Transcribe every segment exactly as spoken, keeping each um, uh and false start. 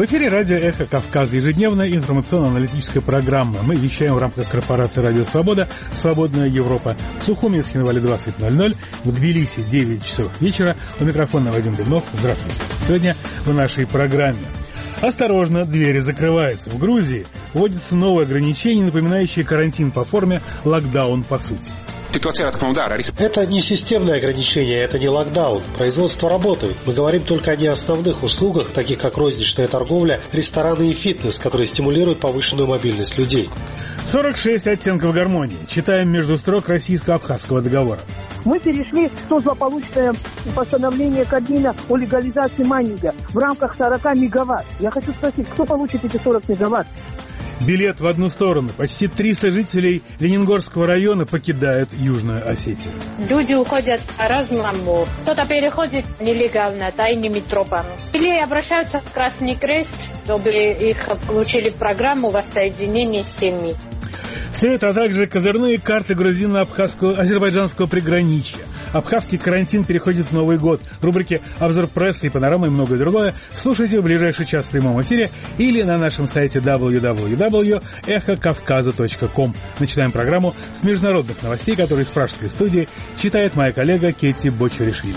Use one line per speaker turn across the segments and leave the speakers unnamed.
В эфире радио «Эхо Кавказа», ежедневная информационно-аналитическая программа. Мы вещаем в рамках корпорации «Радио Свобода», «Свободная Европа». В Сухуми, Схинвале двадцать ноль ноль, в Тбилиси девять часов вечера. У микрофона Вадим Дубнов. Здравствуйте. Сегодня в нашей программе. Осторожно, двери закрываются. В Грузии вводятся новые ограничения, напоминающие карантин по форме, локдаун по сути.
Это не системное ограничение, это не локдаун. Производство работает. Мы говорим только о неосновных услугах, таких как розничная торговля, рестораны и фитнес, которые стимулируют повышенную мобильность людей.
сорок шесть оттенков гармонии. Читаем между строк российско-абхазского договора.
Мы перешли в злополучное постановление Кабмина о легализации майнинга в рамках сорок мегаватт. Я хочу спросить, кто получит эти сорок мегаватт?
Билет в одну сторону. Почти триста жителей Лениногорского района покидают Южную Осетию.
Люди уходят по-разному. Кто-то переходит нелегально, тайными тропами. Или обращаются в Красный Крест, чтобы их включили в программу воссоединения семьи.
Все это, а также козырные карты грузино-абхазского, азербайджанского приграничья. Абхазский карантин переходит в Новый год. Рубрики «Обзор прессы» и «Панорама» и многое другое слушайте в ближайший час в прямом эфире или на нашем сайте дабл ю дабл ю дабл ю точка эхо кавказа точка ком. Начинаем программу с международных новостей, которые из пражской студии читает моя коллега Кетти Бочаришвили.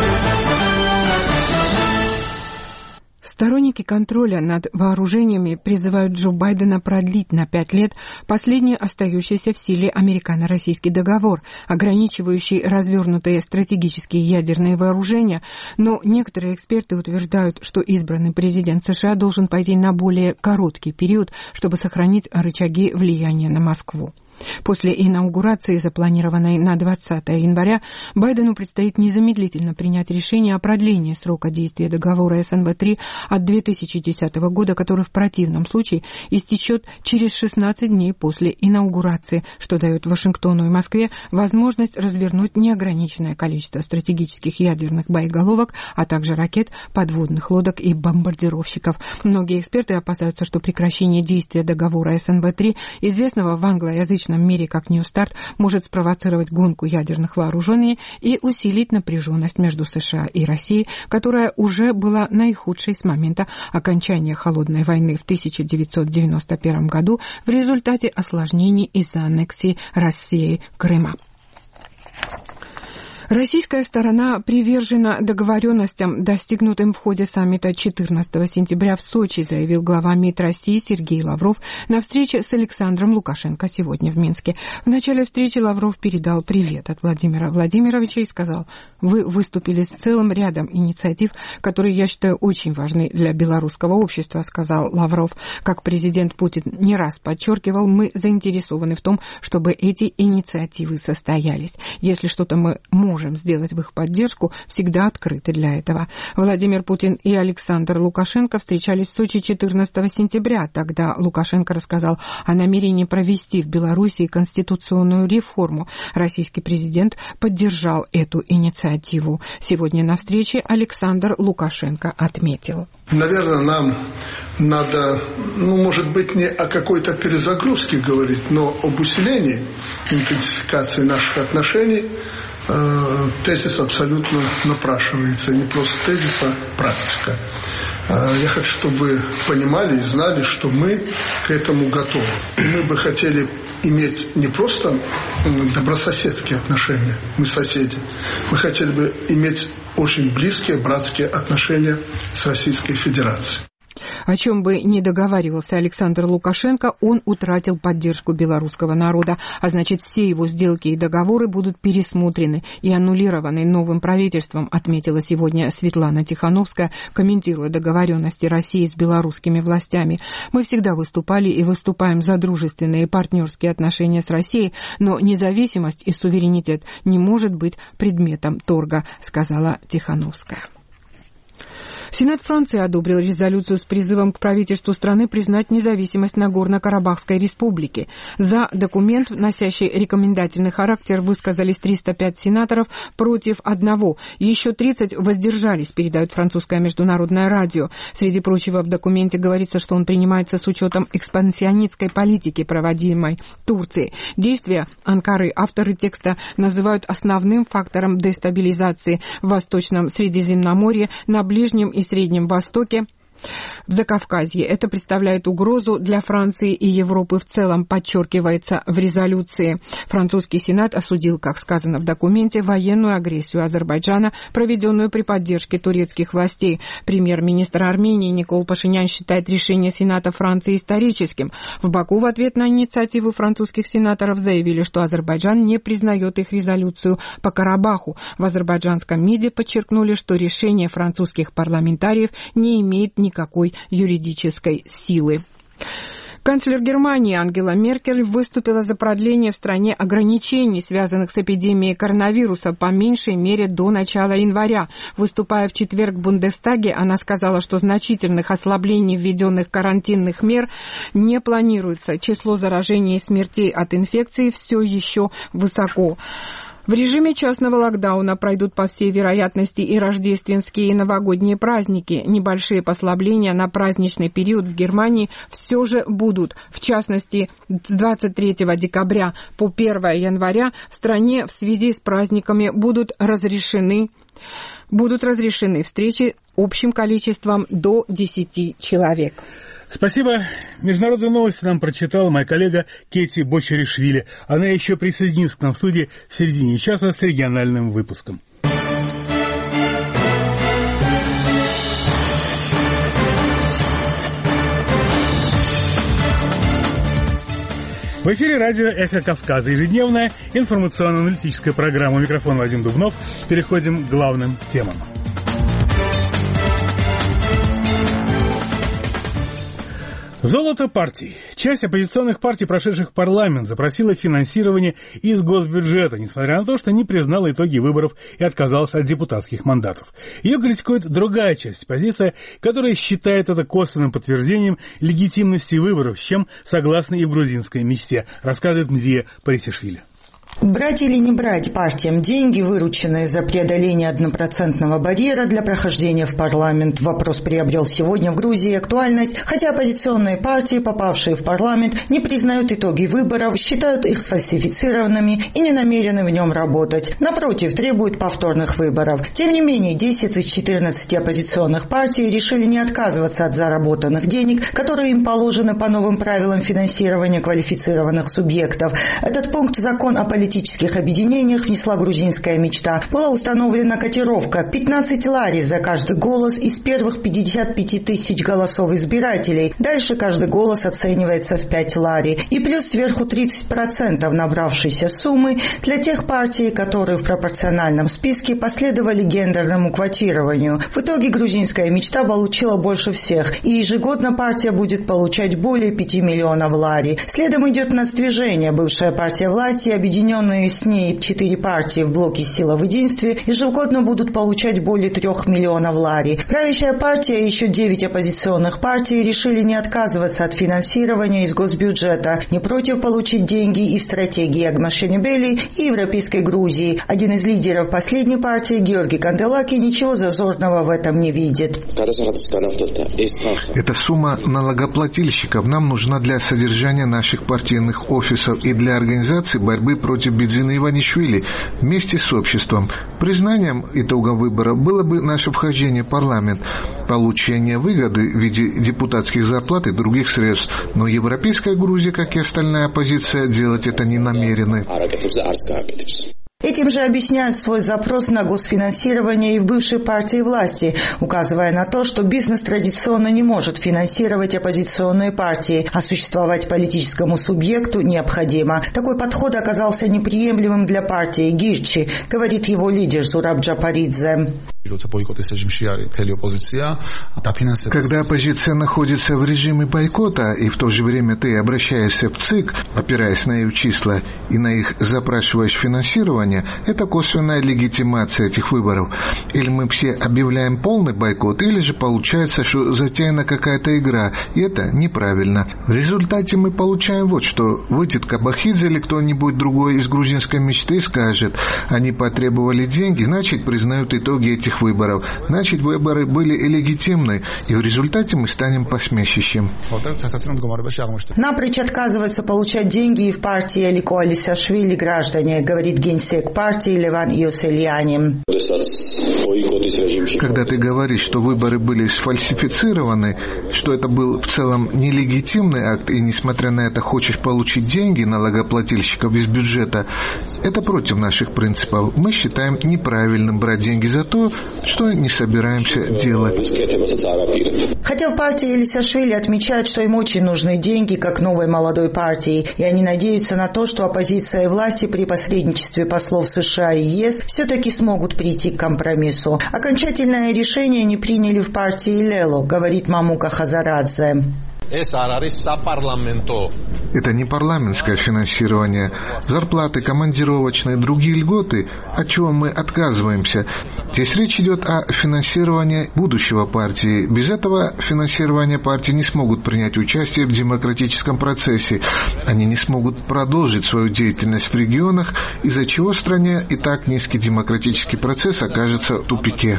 Сторонники контроля над вооружениями призывают Джо Байдена продлить на пять лет последний остающийся в силе американо-российский договор, ограничивающий развернутые стратегические ядерные вооружения, но некоторые эксперты утверждают, что избранный президент США должен пойти на более короткий период, чтобы сохранить рычаги влияния на Москву. После инаугурации, запланированной на двадцатое января, Байдену предстоит незамедлительно принять решение о продлении срока действия договора эс эн вэ три от две тысячи десятого года, который в противном случае истечет через шестнадцать дней после инаугурации, что дает Вашингтону и Москве возможность развернуть неограниченное количество стратегических ядерных боеголовок, а также ракет, подводных лодок и бомбардировщиков. Многие эксперты опасаются, что прекращение действия договора эс эн вэ три, известного в англоязычном мире как New Start, может спровоцировать гонку ядерных вооружений и усилить напряженность между США и Россией, которая уже была наихудшей с момента окончания Холодной войны в тысяча девятьсот девяносто первом году в результате осложнений из-за аннексии России Крыма. Российская сторона привержена договоренностям, достигнутым в ходе саммита четырнадцатого сентября в Сочи, заявил глава МИД России Сергей Лавров на встрече с Александром Лукашенко сегодня в Минске. В начале встречи Лавров передал привет от Владимира Владимировича и сказал: «Вы выступили с целым рядом инициатив, которые я считаю очень важны для белорусского общества», сказал Лавров. Как президент Путин не раз подчеркивал, мы заинтересованы в том, чтобы эти инициативы состоялись. Если что-то мы можем сделать в их поддержку, всегда открыты для этого. Владимир Путин и Александр Лукашенко встречались в Сочи четырнадцатого сентября. Тогда Лукашенко рассказал о намерении провести в Беларуси конституционную реформу. Российский президент поддержал эту инициативу. Сегодня на встрече Александр Лукашенко отметил:
наверное, нам надо, ну, может быть, не о какой-то перезагрузке говорить, но об усилении интенсификации наших отношений. Тезис абсолютно напрашивается. Не просто тезис, а практика. Я хочу, чтобы вы понимали и знали, что мы к этому готовы. Мы бы хотели иметь не просто добрососедские отношения, мы соседи. Мы хотели бы иметь очень близкие братские отношения с Российской Федерацией.
О чем бы ни договаривался Александр Лукашенко, он утратил поддержку белорусского народа, а значит, все его сделки и договоры будут пересмотрены и аннулированы новым правительством, отметила сегодня Светлана Тихановская, комментируя договоренности России с белорусскими властями. Мы всегда выступали и выступаем за дружественные и партнерские отношения с Россией, но независимость и суверенитет не может быть предметом торга, сказала Тихановская. Сенат Франции одобрил резолюцию с призывом к правительству страны признать независимость Нагорно-Карабахской республики. За документ, носящий рекомендательный характер, высказались триста пять сенаторов против одного. Еще тридцать воздержались, передает французское международное радио. Среди прочего, в документе говорится, что он принимается с учетом экспансионистской политики, проводимой Турцией. Действия Анкары авторы текста называют основным фактором дестабилизации в Восточном Средиземноморье, на Ближнем и Среднем Востоке в Закавказье. Это представляет угрозу для Франции и Европы в целом, подчеркивается в резолюции. Французский Сенат осудил, как сказано в документе, военную агрессию Азербайджана, проведенную при поддержке турецких властей. Премьер-министр Армении Никол Пашинян считает решение Сената Франции историческим. В Баку в ответ на инициативу французских сенаторов заявили, что Азербайджан не признает их резолюцию по Карабаху. В азербайджанском МИДе подчеркнули, что решение французских парламентариев не имеет никакой юридической силы. Канцлер Германии Ангела Меркель выступила за продление в стране ограничений, связанных с эпидемией коронавируса, по меньшей мере до начала января. Выступая в четверг в Бундестаге, она сказала, что значительных ослаблений введенных карантинных мер не планируется. Число заражений и смертей от инфекции все еще высоко. В режиме частного локдауна пройдут, по всей вероятности, и рождественские, и новогодние праздники. Небольшие послабления на праздничный период в Германии все же будут. В частности, с двадцать третьего декабря по первое января в стране в связи с праздниками будут разрешены, будут разрешены встречи общим количеством до десяти человек.
Спасибо. Международные новости нам прочитала моя коллега Кети Бочаришвили. Она еще присоединится к нам в студии в середине часа с региональным выпуском. В эфире радио «Эхо Кавказа». Ежедневная информационно-аналитическая программа. Микрофон Вадим Дубнов. Переходим к главным темам. Золото партий. Часть оппозиционных партий, прошедших в парламент, запросила финансирование из госбюджета, несмотря на то, что не признала итоги выборов и отказалась от депутатских мандатов. Ее критикует другая часть оппозиции, которая считает это косвенным подтверждением легитимности выборов, с чем согласна и в грузинской мечте, рассказывает Мзия Парисишвили.
Брать или не брать партиям деньги, вырученные за преодоление однопроцентного барьера для прохождения в парламент? Вопрос приобрел сегодня в Грузии актуальность, хотя оппозиционные партии, попавшие в парламент, не признают итоги выборов, считают их сфальсифицированными и не намерены в нем работать. Напротив, требуют повторных выборов. Тем не менее, десять из четырнадцати оппозиционных партий решили не отказываться от заработанных денег, которые им положены по новым правилам финансирования квалифицированных субъектов. Этот пункт закон о политических политических объединениях внесла грузинская мечта. Была установлена котировка пятнадцать лари за каждый голос из первых пятьдесят пять тысяч голосов избирателей. Дальше каждый голос оценивается в пять лари. И плюс сверху тридцать процентов набравшейся суммы для тех партий, которые в пропорциональном списке последовали гендерному квотированию. В итоге грузинская мечта получила больше всех. И ежегодно партия будет получать более пяти миллионов лари. Следом идет нацдвижение, бывшая партия власти, объединенная с ней четыре партии в блоке «Сила в единстве» ежегодно будут получать более трех миллионов лари. Правящая партия и еще девять оппозиционных партий решили не отказываться от финансирования из госбюджета, не против получить деньги и в стратегии Агмашенебели и Европейской Грузии. Один из лидеров последней партии, Георгий Канделаки, ничего зазорного в этом не видит.
Эта сумма налогоплательщиков нам нужна для содержания наших партийных офисов и для организации борьбы против Бедзина Иванишвили вместе с обществом. Признанием итогов выборов было бы наше вхождение в парламент, получение выгоды в виде депутатских зарплат и других средств. Но европейская Грузия, как и остальная оппозиция, делать это не намерены.
Этим же объясняют свой запрос на госфинансирование и в бывшей партии власти, указывая на то, что бизнес традиционно не может финансировать оппозиционные партии, а существовать политическому субъекту необходимо. Такой подход оказался неприемлемым для партии Гирчи, говорит его лидер Зураб Джапаридзе.
Когда оппозиция находится в режиме бойкота, и в то же время ты обращаешься в ЦИК, опираясь на их числа, и на их запрашиваешь финансирование, это косвенная легитимация этих выборов. Или мы все объявляем полный бойкот, или же получается, что затеяна какая-то игра, и это неправильно. В результате мы получаем вот что. Выйдет Кабахидзе или кто-нибудь другой из грузинской мечты и скажет, они потребовали деньги, значит признают итоги этих этих выборов, значит, выборы были и легитимны, и в результате мы станем посмешищем.
Напрочь отказываются получать деньги и в партии Элико Алисашвили граждане, говорит генсек партии Леван Иосельяни.
Когда ты говоришь, что выборы были сфальсифицированы, что это был в целом нелегитимный акт, и несмотря на это хочешь получить деньги налогоплательщиков из бюджета, это против наших принципов. Мы считаем неправильным брать деньги за то, что не собираемся делать.
Хотя в партии Элисашвили отмечают, что им очень нужны деньги, как новой молодой партии, и они надеются на то, что оппозиция и власти при посредничестве послов США и ЕС все-таки смогут прийти к компромиссу. Окончательное решение не приняли в партии Лело, говорит Мамука Хазарадзе.
Это не парламентское финансирование. Зарплаты, командировочные, другие льготы, от чего мы отказываемся. Здесь речь идет о финансировании будущего партии. Без этого финансирования партии не смогут принять участие в демократическом процессе. Они не смогут продолжить свою деятельность в регионах, из-за чего в стране и так низкий демократический процесс окажется в тупике.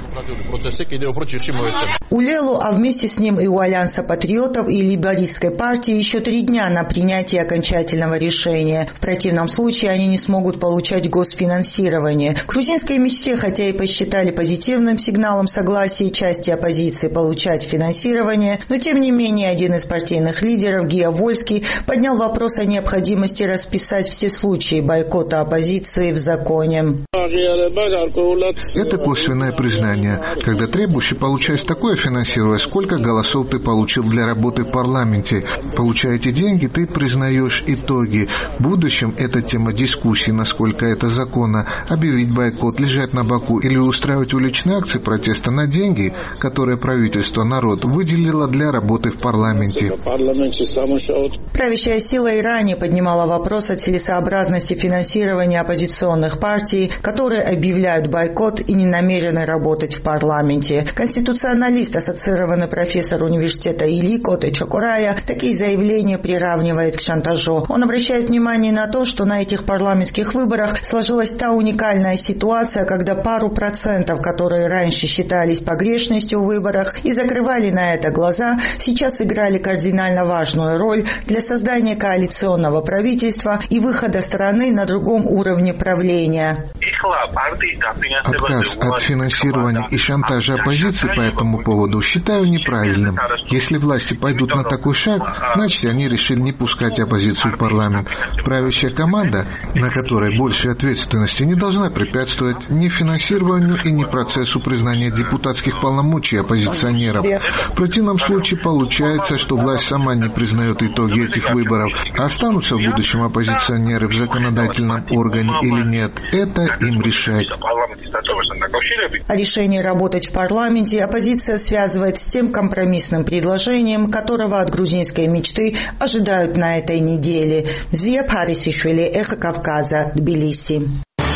У Лело, а вместе с ним и у Альянса патриотов и лейбористской партии еще три дня на принятие окончательного решения. В противном случае они не смогут получать госфинансирование. В грузинской мечте, хотя и посчитали позитивным сигналом согласия части оппозиции получать финансирование, но тем не менее один из партийных лидеров, Гия Вольский, поднял вопрос о необходимости расписать все случаи бойкота оппозиции в законе.
Это косвенное признание. Когда требующий получает такое финансирование, сколько голосов ты получил для работы в парламенте. Получая эти деньги, ты признаешь итоги. В будущем это тема дискуссии, насколько это законно. Объявить бойкот, лежать на боку или устраивать уличные акции протеста на деньги, которые правительство, народ выделило для работы в парламенте.
Правящая сила и ранее поднимала вопрос о целесообразности финансирования оппозиционных партий, которые объявляют бойкот и не намерены работать в парламенте. Конституционалист, ассоциированный профессор университета Илико Чокорая, такие заявления приравнивает к шантажу. Он обращает внимание на то, что на этих парламентских выборах сложилась та уникальная ситуация, когда пару процентов, которые раньше считались погрешностью в выборах и закрывали на это глаза, сейчас играли кардинально важную роль для создания коалиционного правительства и выхода страны на другом уровне правления.
Отказ от финансирования и шантажа оппозиции по этому поводу считаю неправильным. Если власти пойдут на такой шаг, значит, они решили не пускать оппозицию в парламент. Правящая команда, на которой больше ответственности, не должна препятствовать ни финансированию и ни процессу признания депутатских полномочий оппозиционеров. В противном случае получается, что власть сама не признает итоги этих выборов. А останутся в будущем оппозиционеры в законодательном органе или нет, это им решать.
А решение работать в парламенте оппозиция связывает с тем компромиссным предложением, которого от грузинской мечты ожидают на этой неделе. Зия Парисишвили, Эхо Кавказа, Тбилиси.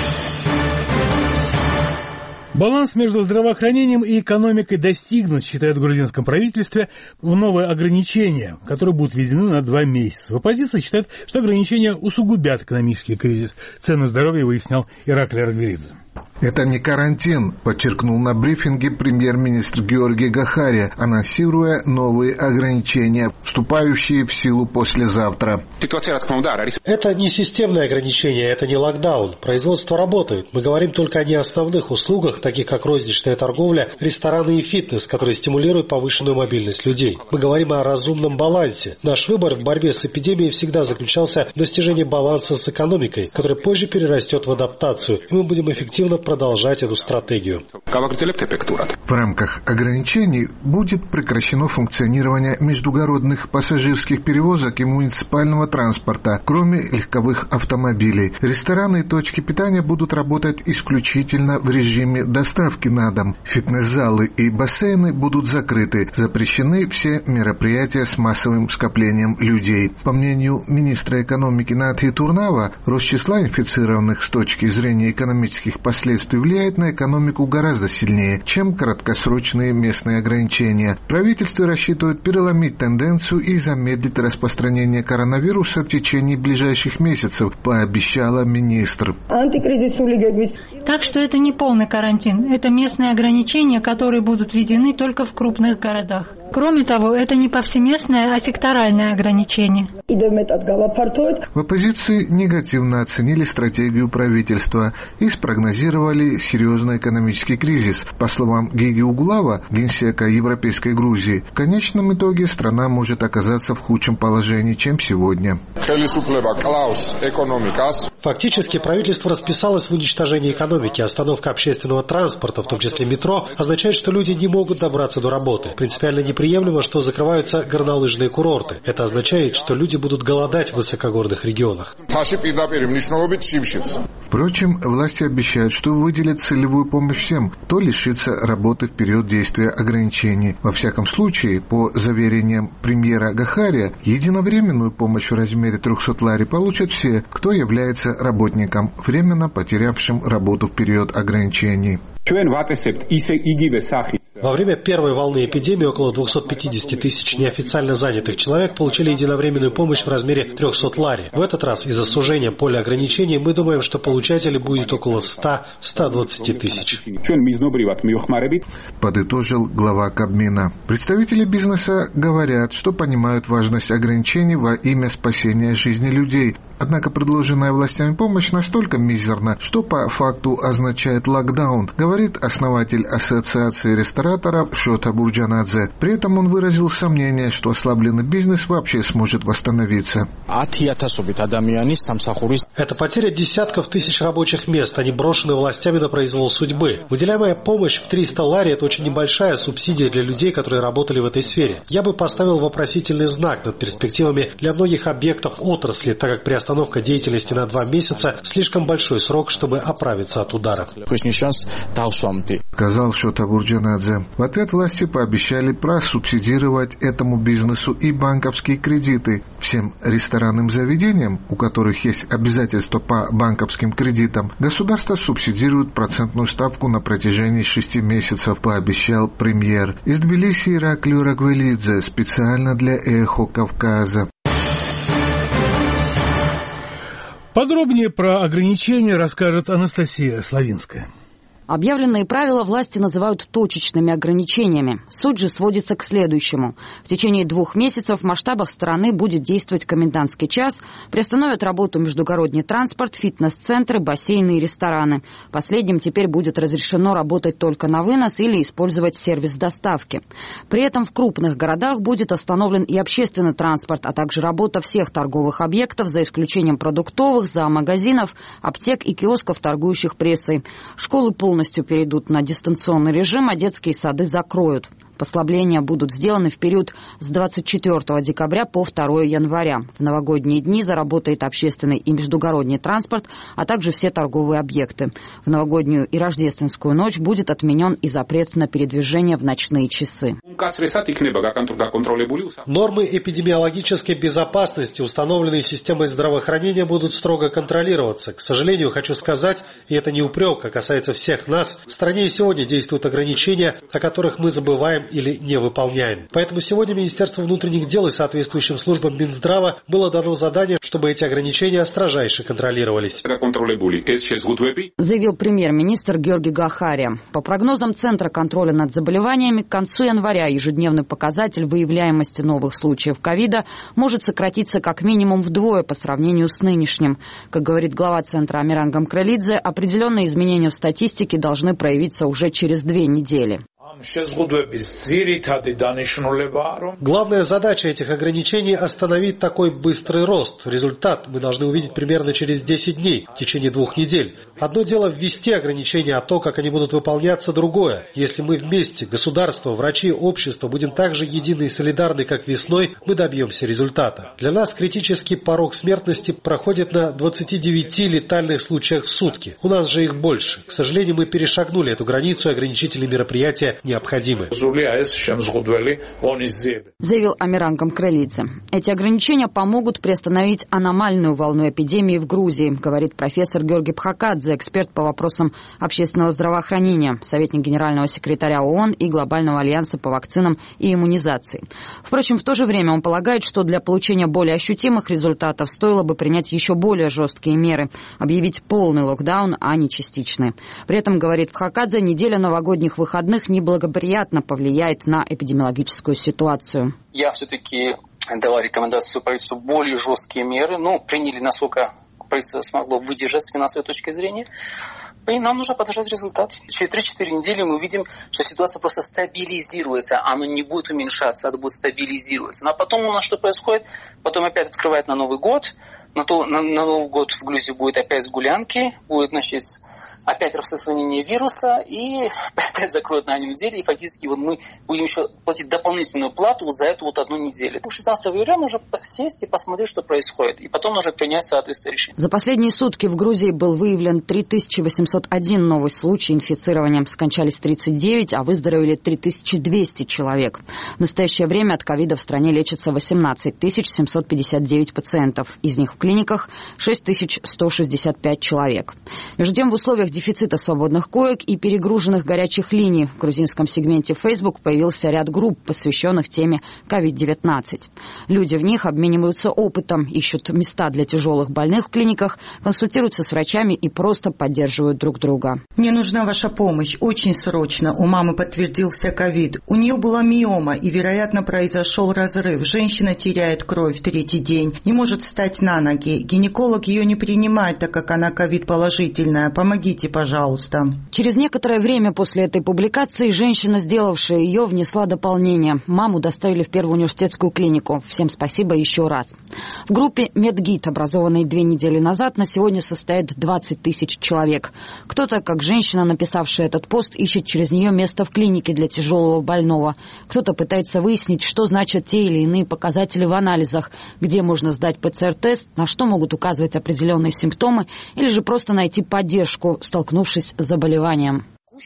Баланс между здравоохранением и экономикой достигнут, считают в грузинском правительстве, в новые ограничения, которые будут введены на два месяца. В оппозиции считают, что ограничения усугубят экономический кризис. Цены здоровья выяснял Ираклий Аргверидзе.
Это не карантин, подчеркнул на брифинге премьер-министр Георгий Гахария, анонсируя новые ограничения, вступающие в силу послезавтра.
Это не системное ограничение, это не локдаун. Производство работает. Мы говорим только о неосновных услугах, таких как розничная торговля, рестораны и фитнес, которые стимулируют повышенную мобильность людей. Мы говорим о разумном балансе. Наш выбор в борьбе с эпидемией всегда заключался в достижении баланса с экономикой, который позже перерастет в адаптацию, и мы будем эффективно продолжать эту стратегию.
В рамках ограничений будет прекращено функционирование междугородных пассажирских перевозок и муниципального транспорта, кроме легковых автомобилей. Рестораны и точки питания будут работать исключительно в режиме доставки на дом. Фитнес-залы и бассейны будут закрыты. Запрещены все мероприятия с массовым скоплением людей. По мнению министра экономики Натхи Турнава, рост числа инфицированных с точки зрения экономических последствий влияет на экономику гораздо сильнее, чем краткосрочные местные ограничения. Правительство рассчитывает переломить тенденцию и замедлить распространение коронавируса вируса в течение ближайших месяцев, пообещала министр.
Так что это не полный карантин, это местные ограничения, которые будут введены только в крупных городах. Кроме того, это не повсеместное, а секторальное ограничение.
В оппозиции негативно оценили стратегию правительства и спрогнозировали серьезный экономический кризис. По словам Геги Углава, генсека Европейской Грузии, в конечном итоге страна может оказаться в худшем положении, чем сегодня.
Фактически правительство расписалось в уничтожении экономики. Остановка общественного транспорта, в том числе метро, означает, что люди не могут добраться до работы. Принципиально неприемлемо, что закрываются горнолыжные курорты. Это означает, что люди будут голодать в высокогорных регионах.
Впрочем, власти обещают, что выделят целевую помощь всем, кто лишится работы в период действия ограничений. Во всяком случае, по заверениям премьера Гахария, единовременную помощь в размере триста лари получат все, кто является работником, временно потерявшим работу в период ограничений.
Во время первой волны эпидемии около двести пятьдесят тысяч неофициально занятых человек получили единовременную помощь в размере триста лари. В этот раз из-за сужения поля ограничений мы думаем, что получателей будет около сто - ста двадцати тысяч.
Подытожил глава Кабмина. Представители бизнеса говорят, что понимают важность ограничений во имя спасения жизни людей. Однако предложенная властями помощь настолько мизерна, что по факту означает локдаун, говорит основатель Ассоциации рестораторов Шота Бурджанадзе. При этом он выразил сомнение, что ослабленный бизнес вообще сможет восстановиться.
Это потеря десятков тысяч рабочих мест, они брошены властями на произвол судьбы. Выделяемая помощь в триста лари – это очень небольшая субсидия для людей, которые работали в этой сфере. Я бы поставил вопросительный знак над перспективами для многих объектов отрасли, так как приостановка деятельности на два месяца – слишком большой срок, чтобы оправиться от ударов.
Сказал Шота Бурджанадзе. В ответ власти пообещали просубсидировать этому бизнесу и банковские кредиты. Всем ресторанным заведениям, у которых есть обязательства по банковским кредитам, государство субсидирует процентную ставку на протяжении шести месяцев, пообещал премьер. Из Тбилиси Ираклий Рагвелидзе, специально для «Эхо Кавказа».
Подробнее про ограничения расскажет Анастасия Славинская.
Объявленные правила власти называют точечными ограничениями. Суть же сводится к следующему. В течение двух месяцев в масштабах страны будет действовать комендантский час, приостановят работу междугородний транспорт, фитнес-центры, бассейны и рестораны. Последним теперь будет разрешено работать только на вынос или использовать сервис доставки. При этом в крупных городах будет остановлен и общественный транспорт, а также работа всех торговых объектов, за исключением продуктовых, зоомагазинов, аптек и киосков, торгующих прессой. Школы полностью полностью перейдут на дистанционный режим, а детские сады закроют. Послабления будут сделаны в период с двадцать четвёртого декабря по второго января. В новогодние дни заработает общественный и междугородний транспорт, а также все торговые объекты. В новогоднюю и рождественскую ночь будет отменен и запрет на передвижение в ночные часы.
Нормы эпидемиологической безопасности, установленные системой здравоохранения, будут строго контролироваться. К сожалению, хочу сказать, и это не упрек, а касается всех нас, в стране и сегодня действуют ограничения, о которых мы забываем или не выполняем. Поэтому сегодня Министерству внутренних дел и соответствующим службам Минздрава было дано задание, чтобы эти ограничения строжайше контролировались.
Заявил премьер-министр Георгий Гахария. По прогнозам Центра контроля над заболеваниями, к концу января ежедневный показатель выявляемости новых случаев ковида может сократиться как минимум вдвое по сравнению с нынешним. Как говорит глава Центра Амиран Гамкралидзе, определенные изменения в статистике должны проявиться уже через две недели.
Главная задача этих ограничений – остановить такой быстрый рост. Результат мы должны увидеть примерно через десять дней, в течение двух недель. Одно дело ввести ограничения, а то, как они будут выполняться, другое. Если мы вместе, государство, врачи, общество, будем так же едины и солидарны, как весной, мы добьемся результата. Для нас критический порог смертности проходит на двадцати девяти летальных случаях в сутки. У нас же их больше. К сожалению, мы перешагнули эту границу, и ограничительные мероприятия меры необходимы.
Заявил Амиран Гамкралидзе. Эти ограничения помогут приостановить аномальную волну эпидемии в Грузии, говорит профессор Георгий Пхакадзе, эксперт по вопросам общественного здравоохранения, советник генерального секретаря ООН и Глобального альянса по вакцинам и иммунизации. Впрочем, в то же время он полагает, что для получения более ощутимых результатов стоило бы принять еще более жесткие меры, объявить полный локдаун, а не частичный. При этом, говорит Пхакадзе, неделя новогодних выходных неблагоприятно повлияет на эпидемиологическую ситуацию.
Я все-таки дала рекомендацию правительству более жесткие меры. Ну, приняли, насколько правительство смогло выдержать с финансовой точки зрения. И нам нужно подождать результат. Через три-четыре недели мы увидим, что ситуация просто стабилизируется. Она не будет уменьшаться, она будет стабилизироваться. Ну, а потом у нас что происходит? Потом опять открывают на Новый год. На, то, на, на Новый год в Грузии будет опять гулянки, будет, значит, опять распространение вируса, и опять закроют на одну неделю, и фактически вот мы будем еще платить дополнительную плату вот за эту вот одну неделю. шестнадцатого января нужно сесть и посмотреть, что происходит, и потом нужно принять соответствующее решение.
За последние сутки в Грузии был выявлен три тысячи восемьсот один новый случай инфицирования, скончались тридцать девять, а выздоровели три тысячи двести человек. В настоящее время от ковида в стране лечится восемнадцать тысяч семьсот пятьдесят девять пациентов, из них в клиниках шесть тысяч сто шестьдесят пять человек. Между тем, в условиях дефицита свободных коек и перегруженных горячих линий в грузинском сегменте Facebook появился ряд групп, посвященных теме ковид девятнадцать. Люди в них обмениваются опытом, ищут места для тяжелых больных в клиниках, консультируются с врачами и просто поддерживают друг друга.
Мне нужна ваша помощь, очень срочно. У мамы подтвердился ковид. У нее была миома и, вероятно, произошел разрыв. Женщина теряет кровь в третий день, не может встать на ноги. Гинеколог ее не принимает, так как она ковид-положительная. Помогите, пожалуйста.
Через некоторое время после этой публикации женщина, сделавшая ее, внесла дополнение. Маму доставили в первую университетскую клинику. Всем спасибо еще раз. В группе «Медгид», образованной две недели назад, на сегодня состоит двадцать тысяч человек. Кто-то, как женщина, написавшая этот пост, ищет через нее место в клинике для тяжелого больного. Кто-то пытается выяснить, что значат те или иные показатели в анализах, где можно сдать ПЦР-тест, на что могут указывать определенные симптомы, или же просто найти поддержку, столкнувшись с заболеванием.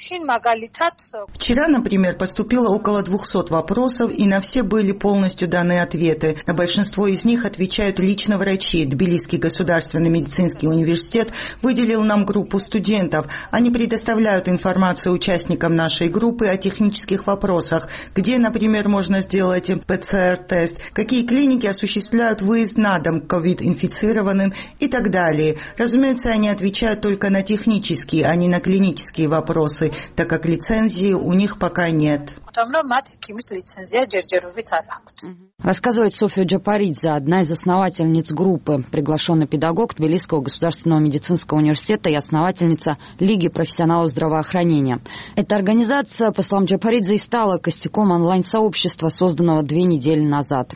Вчера, например, поступило около двухсот вопросов, и на все были полностью даны ответы. На большинство из них отвечают лично врачи. Тбилисский государственный медицинский университет выделил нам группу студентов. Они предоставляют информацию участникам нашей группы о технических вопросах, где, например, можно сделать ПЦР-тест, какие клиники осуществляют выезд на дом к ковид-инфицированным и так далее. Разумеется, они отвечают только на технические, а не на клинические вопросы, так как лицензии у них пока нет.
Рассказывает София Джапаридзе, одна из основательниц группы, приглашенный педагог Тбилисского государственного медицинского университета и основательница Лиги профессионалов здравоохранения. Эта организация, по словам Джапаридзе, и стала костяком онлайн-сообщества, созданного две недели назад.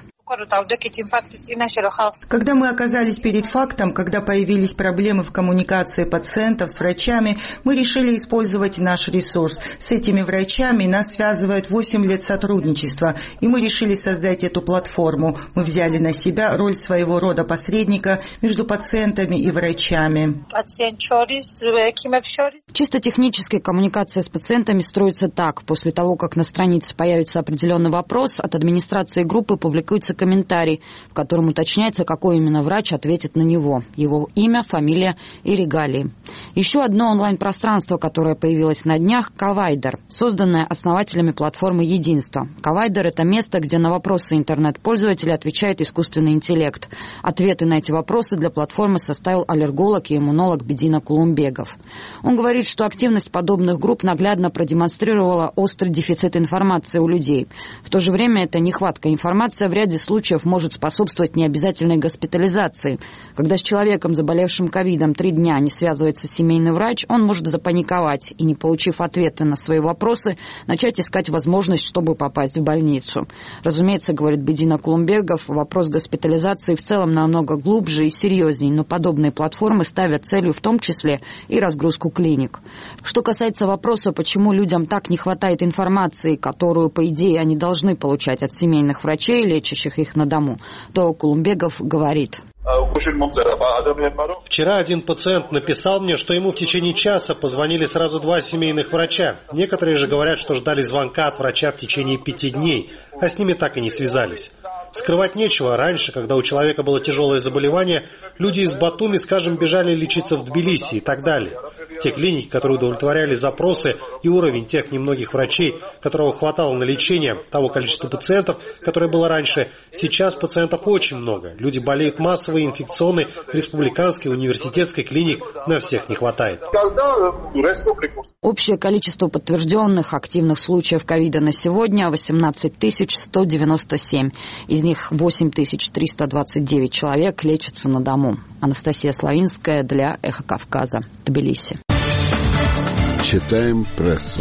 Когда мы оказались перед фактом, когда появились проблемы в коммуникации пациентов с врачами, мы решили использовать наш ресурс. С этими врачами нас связывает восемь лет сотрудничества, и мы решили создать эту платформу. Мы взяли на себя роль своего рода посредника между пациентами и врачами.
Чисто техническая коммуникация с пациентами строится так. После того, как на странице появится определенный вопрос, от администрации группы публикуется комментарий, в котором уточняется, какой именно врач ответит на него, его имя, фамилия и регалии. Еще одно онлайн-пространство, которое появилось на днях – Ковайдер, созданное основателями платформы «Единство». Ковайдер – это место, где на вопросы интернет-пользователя отвечает искусственный интеллект. Ответы на эти вопросы для платформы составил аллерголог и иммунолог Бедина Кулумбегов. Он говорит, что активность подобных групп наглядно продемонстрировала острый дефицит информации у людей. В то же время эта нехватка информации в ряде случаев может способствовать необязательной госпитализации. Когда с человеком, заболевшим ковидом, три дня не связывается семейный врач, он может запаниковать и, не получив ответы на свои вопросы, начать искать возможность, чтобы попасть в больницу. Разумеется, говорит Бедина Кулумбегов, вопрос госпитализации в целом намного глубже и серьезнее, но подобные платформы ставят целью в том числе и разгрузку клиник. Что касается вопроса, почему людям так не хватает информации, которую, по идее, они должны получать от семейных врачей, лечащих лечащих их на дому, то Кулумбегов говорит:
Вчера один пациент написал мне, что ему в течение часа позвонили сразу два семейных врача. Некоторые же говорят, что ждали звонка от врача в течение пяти дней, а с ними так и не связались. Скрывать нечего. Раньше, когда у человека было тяжелое заболевание, люди из Батуми, скажем, бежали лечиться в Тбилиси и так далее. Те клиники, которые удовлетворяли запросы и уровень тех немногих врачей, которого хватало на лечение, того количества пациентов, которое было раньше, сейчас пациентов очень много. Люди болеют массово, инфекционной, республиканской, университетской клиник, на всех не хватает.
Общее количество подтвержденных активных случаев ковида на сегодня восемнадцать тысяч сто девяносто семь. Из них восемь тысяч триста двадцать девять человек лечатся на дому. Анастасия Славинская для «Эхо Кавказа», Тбилиси.
Читаем прессу.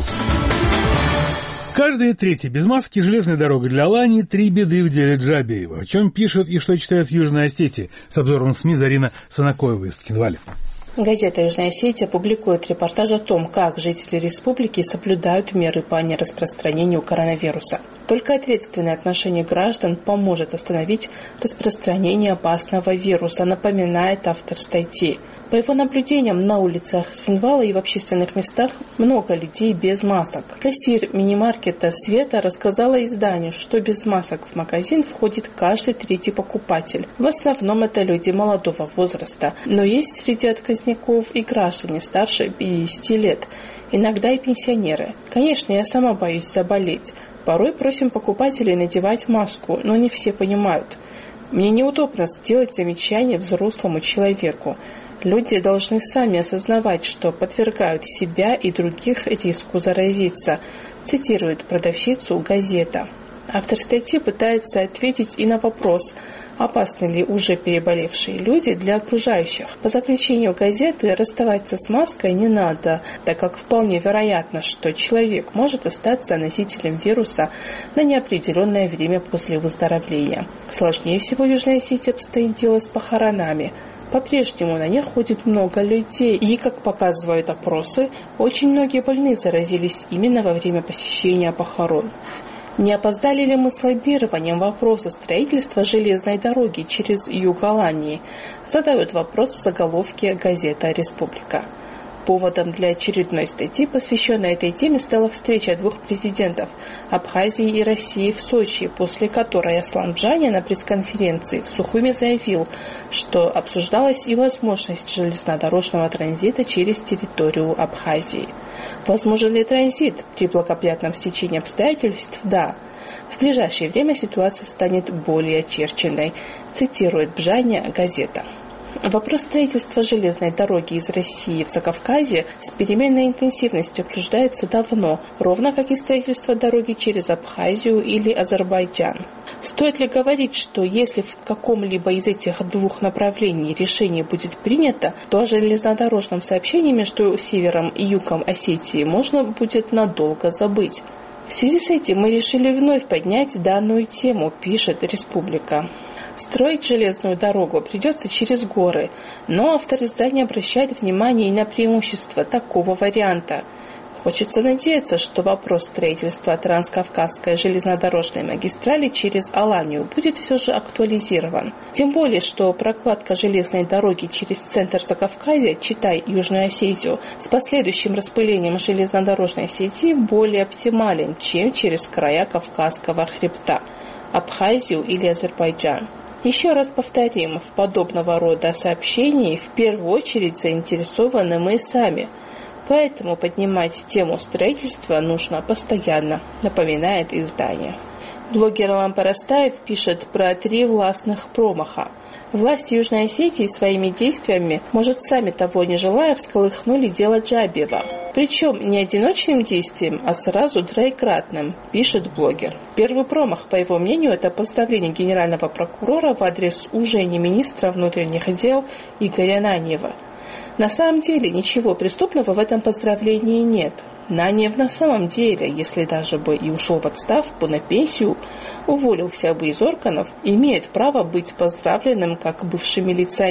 Каждая третья без маски, железная дорога для Алании, три беды в деле Джабиева. О чем пишут и что читают в Южной Осетии. С обзором СМИ Зарина Санакоева из Цхинвали.
Газета «Южная Осетия» публикует репортаж о том, как жители республики соблюдают меры по нераспространению коронавируса. Только ответственное отношение граждан поможет остановить распространение опасного вируса, напоминает автор статьи. По его наблюдениям, на улицах Цхинвала и в общественных местах много людей без масок. Кассир мини-маркета Света рассказала изданию, что без масок в магазин входит каждый третий покупатель. В основном это люди молодого возраста, но есть среди отказников и граждане старше пятидесяти лет, иногда и пенсионеры. Конечно, я сама боюсь заболеть. Порой просим покупателей надевать маску, но не все понимают. Мне неудобно сделать замечание взрослому человеку. Люди должны сами осознавать, что подвергают себя и других риску заразиться, цитирует продавщицу газета. Автор статьи пытается ответить и на вопрос, опасны ли уже переболевшие люди для окружающих. По заключению газеты, расставаться с маской не надо, так как вполне вероятно, что человек может остаться носителем вируса на неопределенное время после выздоровления. Сложнее всего в Южной Осетии обстоит дело с похоронами. По-прежнему на них ходит много людей, и, как показывают опросы, очень многие больные заразились именно во время посещения похорон. Не опоздали ли мы с лоббированием вопроса строительства железной дороги через юг Алании? Задают вопрос в заголовке газета «Республика». Поводом для очередной статьи, посвященной этой теме, стала встреча двух президентов Абхазии и России в Сочи, после которой Аслан Бжаня на пресс-конференции в Сухуме заявил, что обсуждалась и возможность железнодорожного транзита через территорию Абхазии. Возможен ли транзит при благоприятном стечении обстоятельств? Да. В ближайшее время ситуация станет более очерченной, цитирует Бжаня газета. Вопрос строительства железной дороги из России в Закавказье с переменной интенсивностью обсуждается давно, ровно как и строительство дороги через Абхазию или Азербайджан. Стоит ли говорить, что если в каком-либо из этих двух направлений решение будет принято, то о железнодорожном сообщении между севером и югом Осетии можно будет надолго забыть? В связи с этим мы решили вновь поднять данную тему, пишет «Республика». Строить железную дорогу придется через горы, но автор издания обращает внимание и на преимущества такого варианта. Хочется надеяться, что вопрос строительства Транскавказской железнодорожной магистрали через Аланию будет все же актуализирован. Тем более, что прокладка железной дороги через центр Закавказья, читай Южную Осетию, с последующим распылением железнодорожной сети более оптимален, чем через края Кавказского хребта, Абхазию или Азербайджан. Еще раз повторим, в подобного рода сообщении в первую очередь заинтересованы мы сами. Поэтому поднимать тему строительства нужно постоянно, напоминает издание. Блогер Алам Парастаев пишет про три властных промаха. Власти Южной Осетии своими действиями, может, сами того не желая, всколыхнули дело Джабиева. Причем не одиночным действием, а сразу троекратным, пишет блогер. Первый промах, по его мнению, это поздравление генерального прокурора в адрес уже не министра внутренних дел Игоря Наньева. На самом деле ничего преступного в этом поздравлении нет. Наньев на самом деле, если даже бы и ушел в отставку на пенсию, уволился бы из органов, имеет право быть поздравленным как бывший милиционер.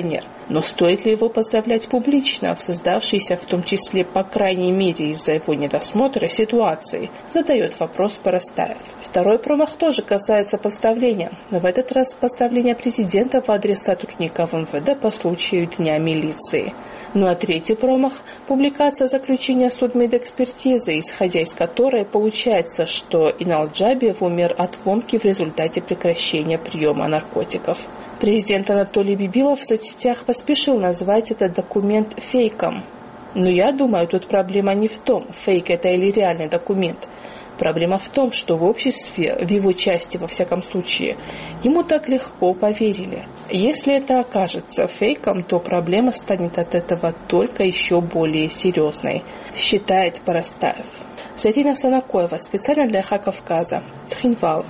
Но стоит ли его поздравлять публично в создавшейся, в том числе, по крайней мере, из-за его недосмотра, ситуации, задает вопрос Парастаев. Второй промах тоже касается поздравления. Но в этот раз поздравления президента в адрес сотрудников эм вэ дэ по случаю Дня милиции. Ну а третий промах – публикация заключения судмедэкспертизы, исходя из которой получается, что Иналджабиев умер от ломки в результате прекращения приема наркотиков. Президент Анатолий Бибилов в соцсетях поспешил назвать этот документ фейком. Но я думаю, тут проблема не в том, фейк это или реальный документ. Проблема в том, что в обществе, в его части во всяком случае, ему так легко поверили. Если это окажется фейком, то проблема станет от этого только еще более серьезной, считает Парастаев. Зарина Санакоева, специально для Эхо Кавказа, Цхинвал.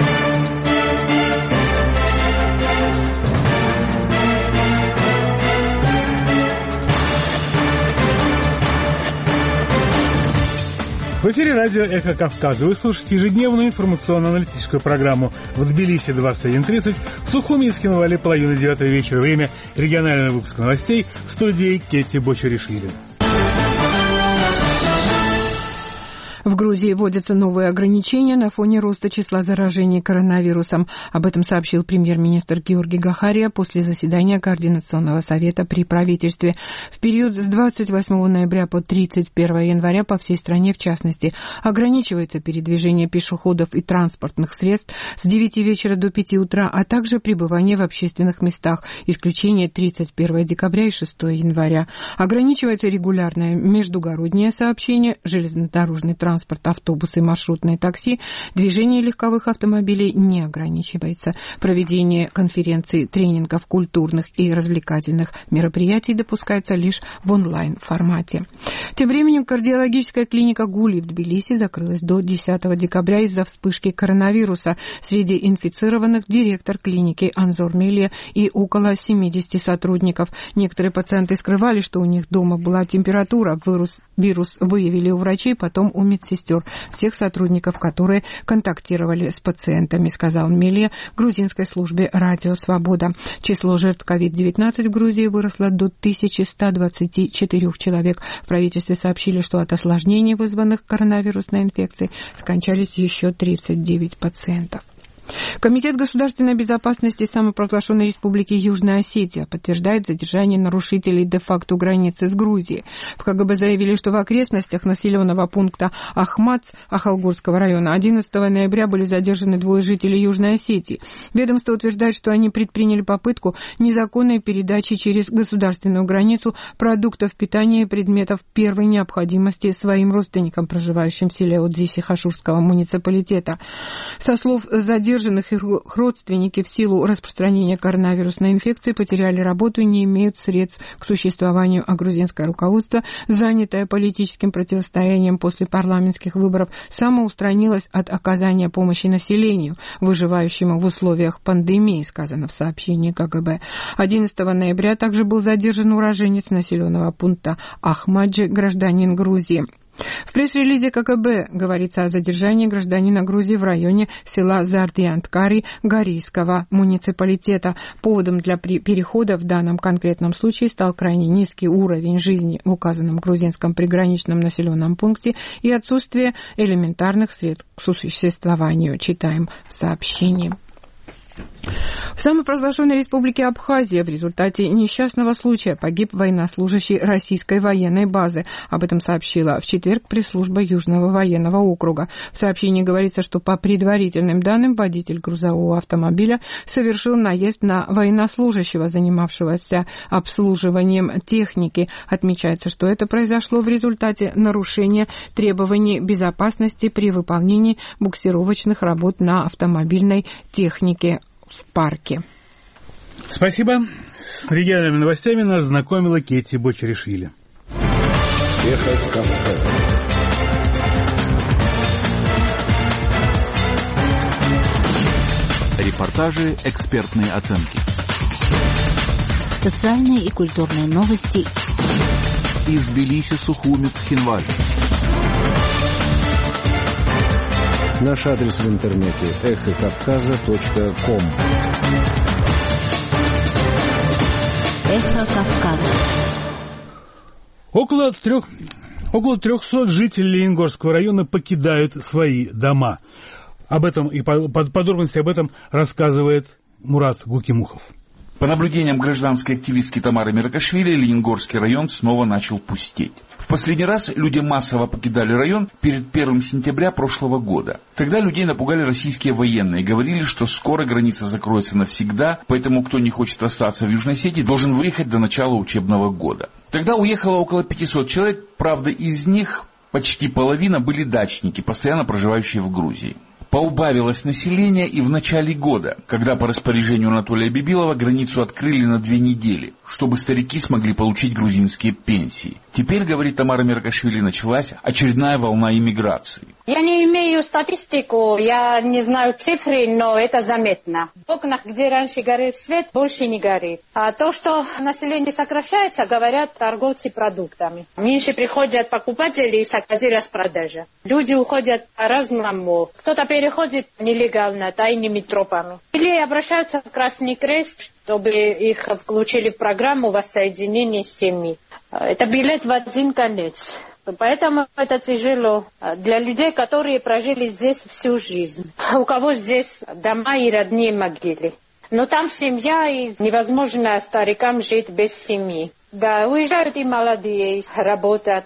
В эфире радио «Эхо Кавказа». Вы слушаете ежедневную информационно-аналитическую программу в Тбилиси двадцать один тридцать, в Сухуми и Скинвале половина девятого вечера. Время регионального выпуска новостей в студии Кетти Бочаришвили.
В Грузии вводятся новые ограничения на фоне роста числа заражений коронавирусом. Об этом сообщил премьер-министр Георгий Гахария после заседания Координационного совета при правительстве. В период с двадцать восьмого ноября по тридцать первого января по всей стране, в частности, ограничивается передвижение пешеходов и транспортных средств с девяти вечера до пяти утра, а также пребывание в общественных местах, исключение тридцать первого декабря и шестого января. Ограничивается регулярное междугороднее сообщение, железнодорожный транспорт, транспорт, автобусы, маршрутные такси, движение легковых автомобилей не ограничивается. Проведение конференций, тренингов, культурных и развлекательных мероприятий допускается лишь в онлайн-формате. Тем временем кардиологическая клиника Гули в Тбилиси закрылась до десятого декабря из-за вспышки коронавируса. Среди инфицированных директор клиники Анзор Мелия и около семидесяти сотрудников. Некоторые пациенты скрывали, что у них дома была температура. Вирус, вирус выявили у врачей, потом у медсестер. Сестер, всех сотрудников, которые контактировали с пациентами, сказал Мелия грузинской службе «Радио Свобода». Число жертв ковид девятнадцать в Грузии выросло до тысячи ста двадцати четырёх человек. В правительстве сообщили, что от осложнений, вызванных коронавирусной инфекцией, скончались еще тридцать девять пациентов. Комитет государственной безопасности самопровозглашенной республики Южная Осетия подтверждает задержание нарушителей де-факто границы с Грузией. В ка гэ бэ заявили, что в окрестностях населенного пункта Ахмац Ахалгорского района одиннадцатого ноября были задержаны двое жителей Южной Осетии. Ведомство утверждает, что они предприняли попытку незаконной передачи через государственную границу продуктов питания и предметов первой необходимости своим родственникам, проживающим в селе Одзиси Хашурского муниципалитета. Со слов задержанных, их родственники в силу распространения коронавирусной инфекции потеряли работу и не имеют средств к существованию, а грузинское руководство, занятое политическим противостоянием после парламентских выборов, самоустранилось от оказания помощи населению, выживающему в условиях пандемии, сказано в сообщении ка гэ бэ. одиннадцатого ноября также был задержан уроженец населенного пункта Ахмаджи, гражданин Грузии. В пресс-релизе ка гэ бэ говорится о задержании гражданина Грузии в районе села Зардианткари Гарийского муниципалитета. Поводом для перехода в данном конкретном случае стал крайне низкий уровень жизни в указанном грузинском приграничном населенном пункте и отсутствие элементарных средств к существованию, читаем в сообщении. В самопровозглашенной республике Абхазия в результате несчастного случая погиб военнослужащий российской военной базы. Об этом сообщила в четверг пресс-служба Южного военного округа. В сообщении говорится, что по предварительным данным водитель грузового автомобиля совершил наезд на военнослужащего, занимавшегося обслуживанием техники. Отмечается, что это произошло в результате нарушения требований безопасности при выполнении буксировочных работ на автомобильной технике в парке.
Спасибо. С региональными новостями нас знакомила Кетти Бочаришвили.
Эхо Кавказа. Репортажи, экспертные оценки.
Социальные и культурные новости.
Из Тбилиси, Сухуми, Цхинваль.
Наш адрес в интернете эхо кавказа точка ком.
Эхо Кавказа.
Около трех... Около трехсот жителей Лениногорского района покидают свои дома. Об этом и подробности об этом рассказывает Мурат Гукимухов.
По наблюдениям гражданской активистки Тамары Миракашвили, Лениногорский район снова начал пустеть. В последний раз люди массово покидали район перед первым сентября прошлого года. Тогда людей напугали российские военные, говорили, что скоро граница закроется навсегда, поэтому кто не хочет остаться в Южной Осетии, должен выехать до начала учебного года. Тогда уехало около пятисот человек, правда из них почти половина были дачники, постоянно проживающие в Грузии. Поубавилось население и в начале года, когда по распоряжению Анатолия Бибилова границу открыли на две недели, чтобы старики смогли получить грузинские пенсии. Теперь, говорит Тамара Миракашвили, началась очередная волна иммиграции.
Я не имею статистику, я не знаю цифры, но это заметно. В окнах, где раньше горел свет, больше не горит. А то, что население сокращается, говорят торговцы продуктами. Меньше приходят покупатели и сократили распродажа. Люди уходят по-разному. Кто-то переходит нелегально, тайными тропами. Или обращаются в Красный Крест, чтобы их включили в программу воссоединения семьи. Это билет в один конец. Поэтому это тяжело для людей, которые прожили здесь всю жизнь. У кого здесь дома и родные могилы. Но там семья, и невозможно старикам жить без семьи. Да, уезжают и молодые, работать,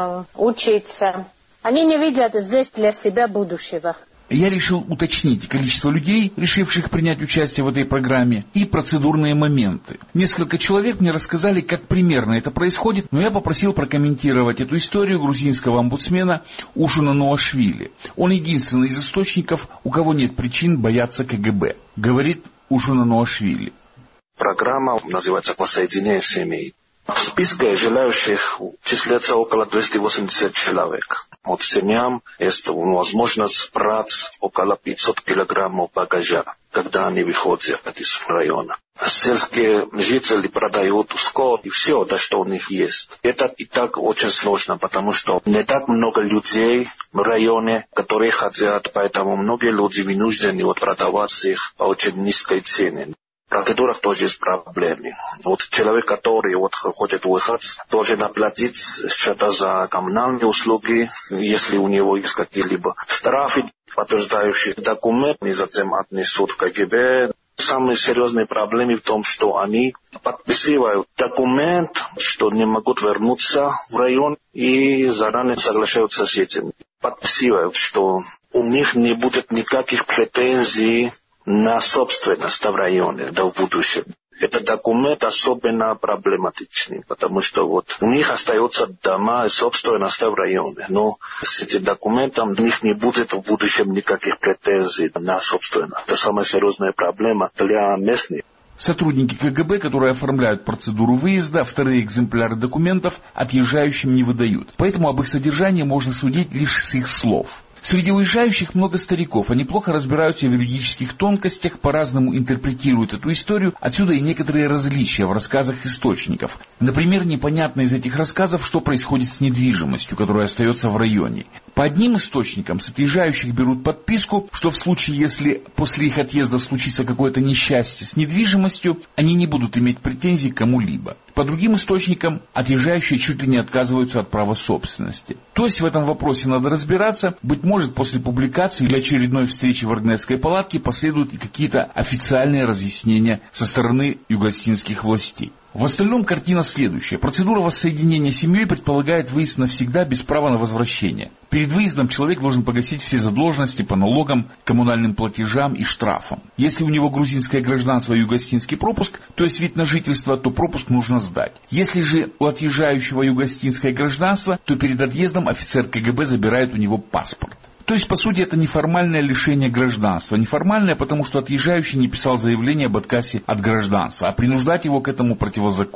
учиться. Они не видят здесь для себя будущего.
Я решил уточнить количество людей, решивших принять участие в этой программе, и процедурные моменты. Несколько человек мне рассказали, как примерно это происходит, но я попросил прокомментировать эту историю грузинского омбудсмена Ушуна Нуашвили. Он единственный из источников, у кого нет причин бояться КГБ, говорит Ушуна Нуашвили.
Программа называется «Воссоединение семей». В списке желающих числится около двухсот восьмидесяти человек. От семьям есть возможность брать около пятисот килограммов багажа, когда они выходят из района. Сельские жители продают скот и все, да, что у них есть. Это и так очень сложно, потому что не так много людей в районе, которые хотят, поэтому многие люди вынуждены вот продавать их по очень низкой цене. В процедурах тоже есть проблемы. Вот человек, который вот хочет уехать, должен оплатить что-то за коммунальные услуги, если у него есть какие-либо штрафы, подтверждающие документы, и затем отнесут в КГБ. Самые серьезные проблемы в том, что они подписывают документ, что не могут вернуться в район, и заранее соглашаются с этим. Подписывают, что у них не будет никаких претензий на собственность в районе, да, в будущем. Этот документ особенно проблематичный, потому что вот у них остаются дома и собственность в районе, но с этим документом у них не будет в будущем никаких претензий на собственность. Это самая серьезная проблема для местных.
Сотрудники КГБ, которые оформляют процедуру выезда, вторые экземпляры документов отъезжающим не выдают. Поэтому об их содержании можно судить лишь с их слов. Среди уезжающих много стариков, они плохо разбираются в юридических тонкостях, по-разному интерпретируют эту историю, отсюда и некоторые различия в рассказах источников. Например, непонятно из этих рассказов, что происходит с недвижимостью, которая остается в районе. По одним источникам с отъезжающих берут подписку, что в случае, если после их отъезда случится какое-то несчастье с недвижимостью, они не будут иметь претензий к кому-либо. По другим источникам, отъезжающие чуть ли не отказываются от права собственности. То есть в этом вопросе надо разбираться. Быть может, после публикации или очередной встречи в Аргнесской палатке последуют и какие-то официальные разъяснения со стороны югославских властей. В остальном картина следующая. Процедура воссоединения семьей предполагает выезд навсегда без права на возвращение. Перед выездом человек должен погасить все задолженности по налогам, коммунальным платежам и штрафам. Если у него грузинское гражданство и югославский пропуск, то есть вид на жительство, то пропуск нужно сдать. Если же у отъезжающего югославское гражданство, то перед отъездом офицер КГБ забирает у него паспорт. То есть, по сути, это неформальное лишение гражданства. Неформальное, потому что отъезжающий не писал заявление об отказе от гражданства, а принуждать его к этому противозаконно.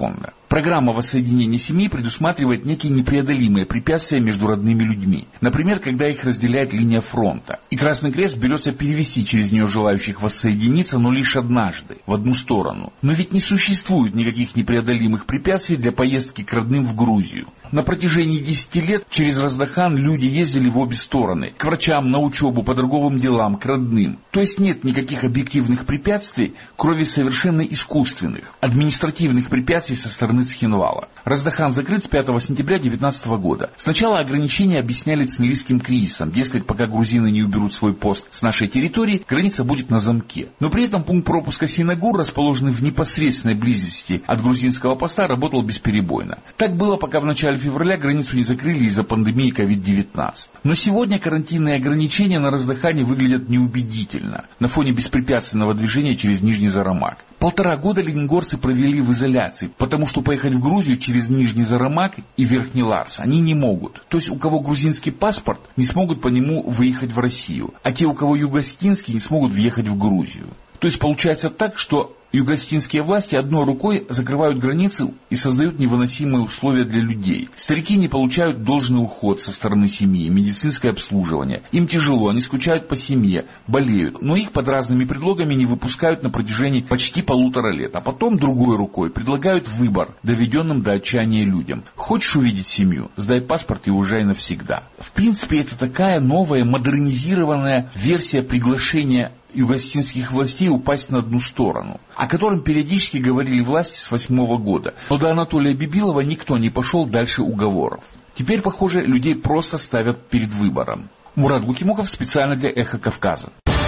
Программа воссоединения семьи предусматривает некие непреодолимые препятствия между родными людьми. Например, когда их разделяет линия фронта. И Красный Крест берется перевести через нее желающих воссоединиться, но лишь однажды, в одну сторону. Но ведь не существует никаких непреодолимых препятствий для поездки к родным в Грузию. На протяжении десяти лет через Раздахан люди ездили в обе стороны. К врачам, на учебу, по торговым делам, к родным. То есть нет никаких объективных препятствий, кроме совершенно искусственных, административных препятствий со стороны Цхинвала. Раздахан закрыт с пятого сентября две тысячи девятнадцатого года. Сначала ограничения объясняли цнелийским кризисом. Дескать, пока грузины не уберут свой пост с нашей территории, граница будет на замке. Но при этом пункт пропуска Синагур, расположенный в непосредственной близости от грузинского поста, работал бесперебойно. Так было, пока в начале февраля границу не закрыли из-за пандемии ковид девятнадцать. Но сегодня карантинные ограничения на Раздахане выглядят неубедительно на фоне беспрепятственного движения через Нижний Зарамак. Полтора года лениногорцы провели в изоляции, потому что поехать в Грузию через Нижний Зарамак и Верхний Ларс они не могут. То есть у кого грузинский паспорт, не смогут по нему выехать в Россию, а те, у кого югостинский, не смогут въехать в Грузию. То есть получается так, что югостинские власти одной рукой закрывают границы и создают невыносимые условия для людей. Старики не получают должный уход со стороны семьи, медицинское обслуживание. Им тяжело, они скучают по семье, болеют, но их под разными предлогами не выпускают на протяжении почти полутора лет. А потом другой рукой предлагают выбор доведенным до отчаяния людям. Хочешь увидеть семью? Сдай паспорт и уезжай навсегда. В принципе, это такая новая, модернизированная версия приглашения югостинских властей упасть на одну сторону, о котором периодически говорили власти с восьмого года. Но до Анатолия Бибилова никто не пошел дальше уговоров. Теперь, похоже, людей просто ставят перед выбором. Мурат Гукимуков специально для «Эхо Кавказа».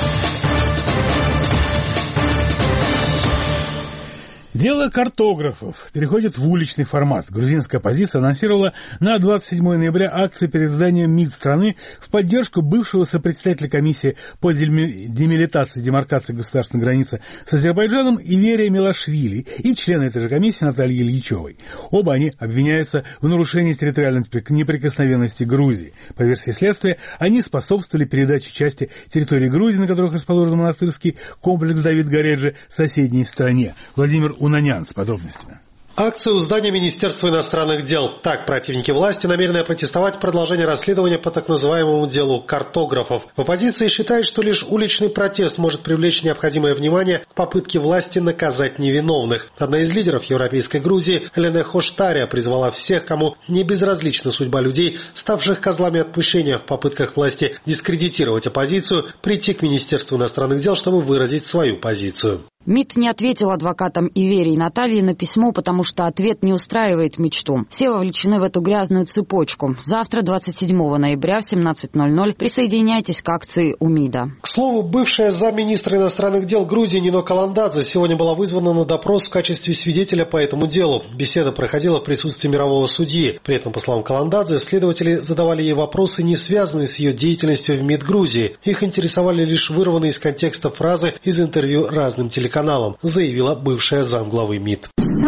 Дело картографов переходит в уличный формат. Грузинская оппозиция анонсировала на двадцать седьмого ноября акцию перед зданием МИД страны в поддержку бывшего сопредседателя комиссии по демилитации и демаркации государственной границы с Азербайджаном Иверия Милашвили и члена этой же комиссии Натальи Ильичевой. Оба они обвиняются в нарушении территориальной неприкосновенности Грузии. По версии следствия, они способствовали передаче части территории Грузии, на которых расположен монастырский комплекс Давид Гореджи, соседней стране. Владимир Унанян с подробностями.
Акция у здания Министерства иностранных дел. Так противники власти намерены протестовать в продолжение расследования по так называемому делу картографов. В оппозиции считают, что лишь уличный протест может привлечь необходимое внимание к попытке власти наказать невиновных. Одна из лидеров европейской Грузии, Лене Хоштария, призвала всех, кому не безразлична судьба людей, ставших козлами отпущения в попытках власти дискредитировать оппозицию, прийти к Министерству иностранных дел, чтобы выразить свою позицию.
МИД не ответил адвокатам Иверии и Натальи на письмо, потому что ответ не устраивает мечту. Все вовлечены в эту грязную цепочку. Завтра, двадцать седьмого ноября в семнадцать ноль ноль, присоединяйтесь к акции у МИДа.
К слову, бывшая замминистра иностранных дел Грузии Нино Каландадзе сегодня была вызвана на допрос в качестве свидетеля по этому делу. Беседа проходила в присутствии мирового судьи. При этом, по словам Каландадзе, следователи задавали ей вопросы, не связанные с ее деятельностью в МИД Грузии. Их интересовали лишь вырванные из контекста фразы из интервью разным телеканалам. каналам, заявила бывшая замглавы МИД.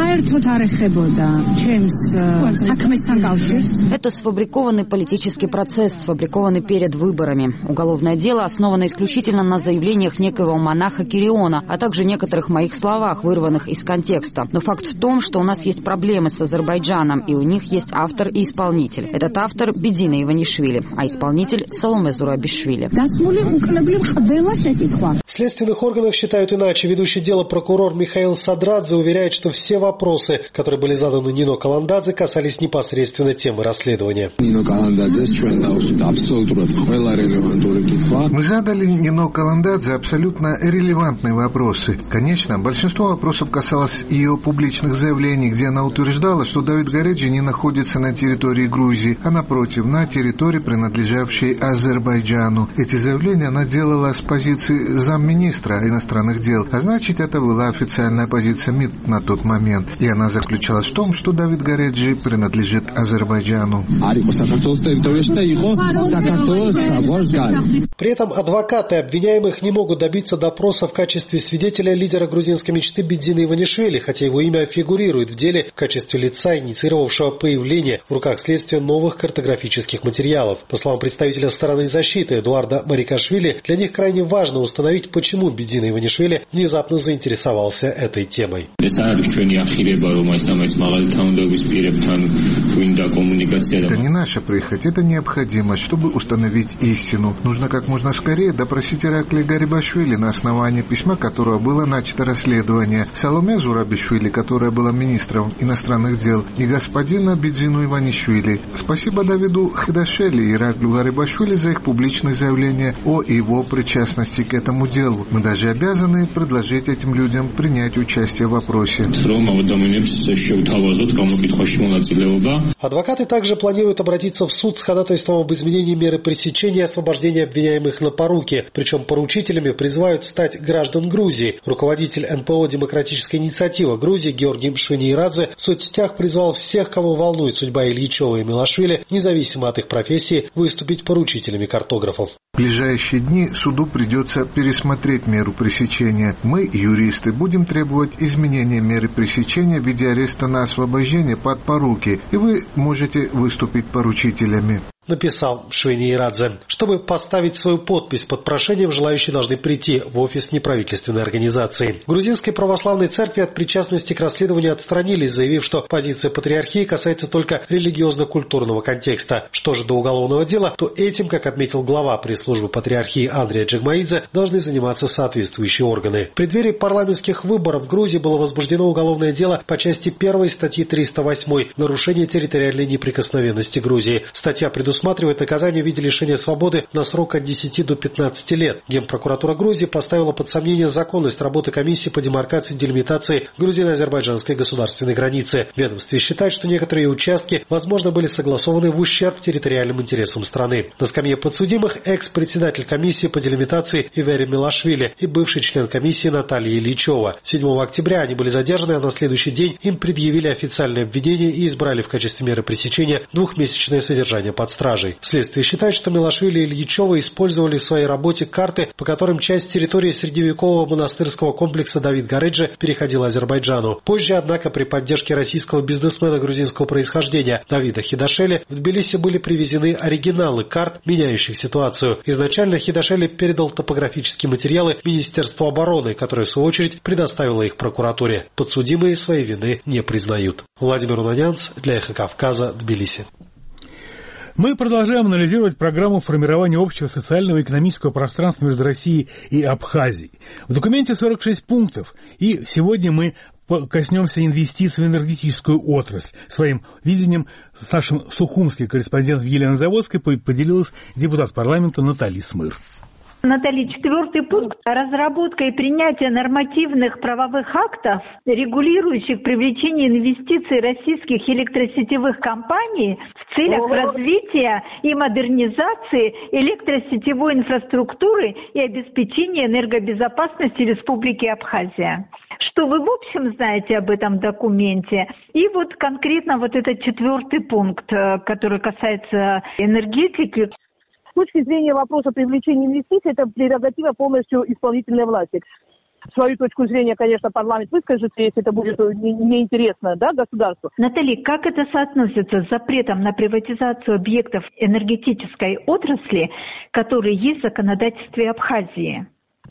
Это сфабрикованный политический процесс, сфабрикованный перед выборами. Уголовное дело основано исключительно на заявлениях некоего монаха Кириона, а также некоторых моих словах, вырванных из контекста. Но факт в том, что у нас есть проблемы с Азербайджаном, и у них есть автор и исполнитель. Этот автор Бедзина Иванишвили, а исполнитель Саломе Зурабишвили.
В следственных органах считают иначе. Ведущий дело прокурор Михаил Садрадзе уверяет, что все вопросы, которые были заданы Нино Каландадзе, касались непосредственно темы расследования.
Мы задали Нино Каландадзе абсолютно релевантные вопросы. Конечно, большинство вопросов касалось ее публичных заявлений, где она утверждала, что Давид Гореджи не находится на территории Грузии, а напротив, на территории, принадлежавшей Азербайджану. Эти заявления она делала с позиции замминистра иностранных дел, а значит, это была официальная позиция МИД на тот момент. И она заключалась в том, что Давид Гореджи принадлежит Азербайджану.
При этом адвокаты обвиняемых не могут добиться допроса в качестве свидетеля лидера грузинской мечты Бедзина Иванишвили, хотя его имя фигурирует в деле в качестве лица, инициировавшего появление в руках следствия новых картографических материалов. По словам представителя стороны защиты Эдуарда Марикашвили, для них крайне важно установить почему Бедзина Иванишвили внезапно заинтересовался этой темой.
Это не наша прихоть, это необходимость, чтобы установить истину. Нужно как можно скорее допросить Ираклия Гарибашвили на основании письма, которого было начато расследование, Саломе Зурабишвили, которая была министром иностранных дел, и господина Бедзину Иванишвили. Спасибо Давиду Хидашели и Ираклию Гарибашвили за их публичные заявления о его причастности к этому делу. Мы даже обязаны предложить этим людям принять участие в вопросе.
Адвокаты также планируют обратиться в суд с ходатайством об изменении меры пресечения и освобождения обвиняемых на поруки. Причем поручителями призывают стать граждан Грузии. Руководитель эн пэ о «Демократическая инициатива» Грузии Георгий Мшвини-Ирадзе в соцсетях призвал всех, кого волнует судьба Ильичева и Милашвили, независимо от их профессии, выступить поручителями картографов.
В ближайшие дни суду придется пересмотреть меру пресечения. Мы, юристы, будем требовать изменения меры пресечения в виде ареста на освобождение под поруки, и вы можете выступить поручителями.
Написал Мшвини-Ирадзе. Чтобы поставить свою подпись под прошением, желающие должны прийти в офис неправительственной организации. В Грузинской православной церкви от причастности к расследованию отстранились, заявив, что позиция патриархии касается только религиозно-культурного контекста. Что же до уголовного дела, то этим, как отметил глава пресс-службы патриархии Андрей Джигмаидзе, должны заниматься соответствующие органы. В преддверии парламентских выборов в Грузии было возбуждено уголовное дело по части первой статьи триста восемь «Нарушение территориальной неприкосновенности Грузии». Статья предусматривает Усматривает наказание в виде лишения свободы на срок от десяти до пятнадцати лет. Генпрокуратура Грузии поставила под сомнение законность работы комиссии по демаркации и делимитации грузино-азербайджанской государственной границы. Ведомстве считает, что некоторые участки, возможно, были согласованы в ущерб территориальным интересам страны. На скамье подсудимых экс-председатель комиссии по делимитации Ивери Милашвили и бывший член комиссии Наталья Ильичева. седьмого октября они были задержаны, а на следующий день им предъявили официальное обвинение и избрали в качестве меры пресечения двухмесячное содержание под стражей. Следствие считает, что Милашвили и Ильичева использовали в своей работе карты, по которым часть территории средневекового монастырского комплекса Давид Гареджи переходила Азербайджану. Позже, однако, при поддержке российского бизнесмена грузинского происхождения Давида Хидашели в Тбилиси были привезены оригиналы карт, меняющих ситуацию. Изначально Хидашели передал топографические материалы Министерству обороны, которое, в свою очередь, предоставило их прокуратуре. Подсудимые своей вины не признают. Владимир Унанянц для Эхо Кавказа, Тбилиси.
Мы продолжаем анализировать программу формирования общего социального и экономического пространства между Россией и Абхазией. В документе сорок шесть пунктов, и сегодня мы коснемся инвестиций в энергетическую отрасль. Своим видением с нашим сухумским корреспондентом Еленой Заводской поделилась депутат парламента Наталья Смыр.
Наталья, четвертый пункт. Разработка и принятие нормативных правовых актов, регулирующих привлечение инвестиций российских электросетевых компаний в целях развития и модернизации электросетевой инфраструктуры и обеспечения энергобезопасности Республики Абхазия. Что вы в общем знаете об этом документе? И вот конкретно вот этот четвертый пункт, который касается энергетики.
С точки зрения вопроса привлечения инвестиций, это прерогатива полностью исполнительной власти. Свою точку зрения, конечно, парламент выскажет, если это будет неинтересно, да, государству.
Наталья, как это соотносится с запретом на приватизацию объектов энергетической отрасли, которые есть в законодательстве Абхазии?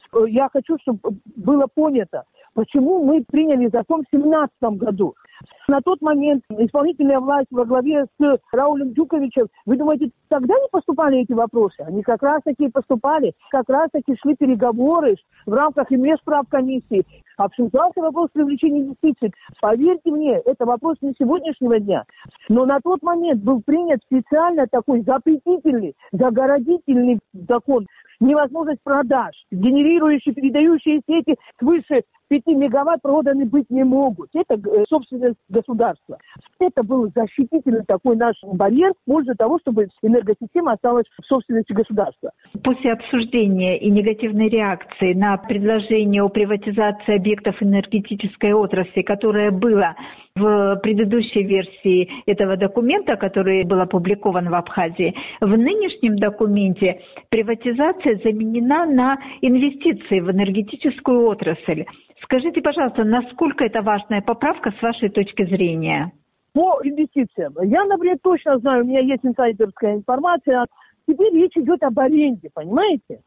Я хочу, чтобы было понято, почему мы приняли закон в две тысячи семнадцатом году. На тот момент исполнительная власть во главе с Раулем Джуковичем, вы думаете, тогда не поступали эти вопросы? Они как раз-таки поступали, как раз-таки шли переговоры в рамках и межправкомиссии. Обсуждался вопрос привлечения инвестиций. Поверьте мне, это вопрос не сегодняшнего дня. Но на тот момент был принят специально такой запретительный, загородительный закон. Невозможность продаж, генерирующие, передающие сети свыше пяти мегаватт проданы быть не могут. Это собственность государства. Это был защитительный такой наш барьер в пользу того, чтобы энергосистема осталась в собственности государства.
После обсуждения и негативной реакции на предложение о приватизации объектов энергетической отрасли, которое было в предыдущей версии этого документа, который был опубликован в Абхазии, в нынешнем документе приватизация заменена на инвестиции в энергетическую отрасль. Скажите, пожалуйста, насколько это важная поправка с вашей точки зрения?
По инвестициям. Я, например, точно знаю, у меня есть инсайдерская информация. Теперь речь идет об аренде, понимаете?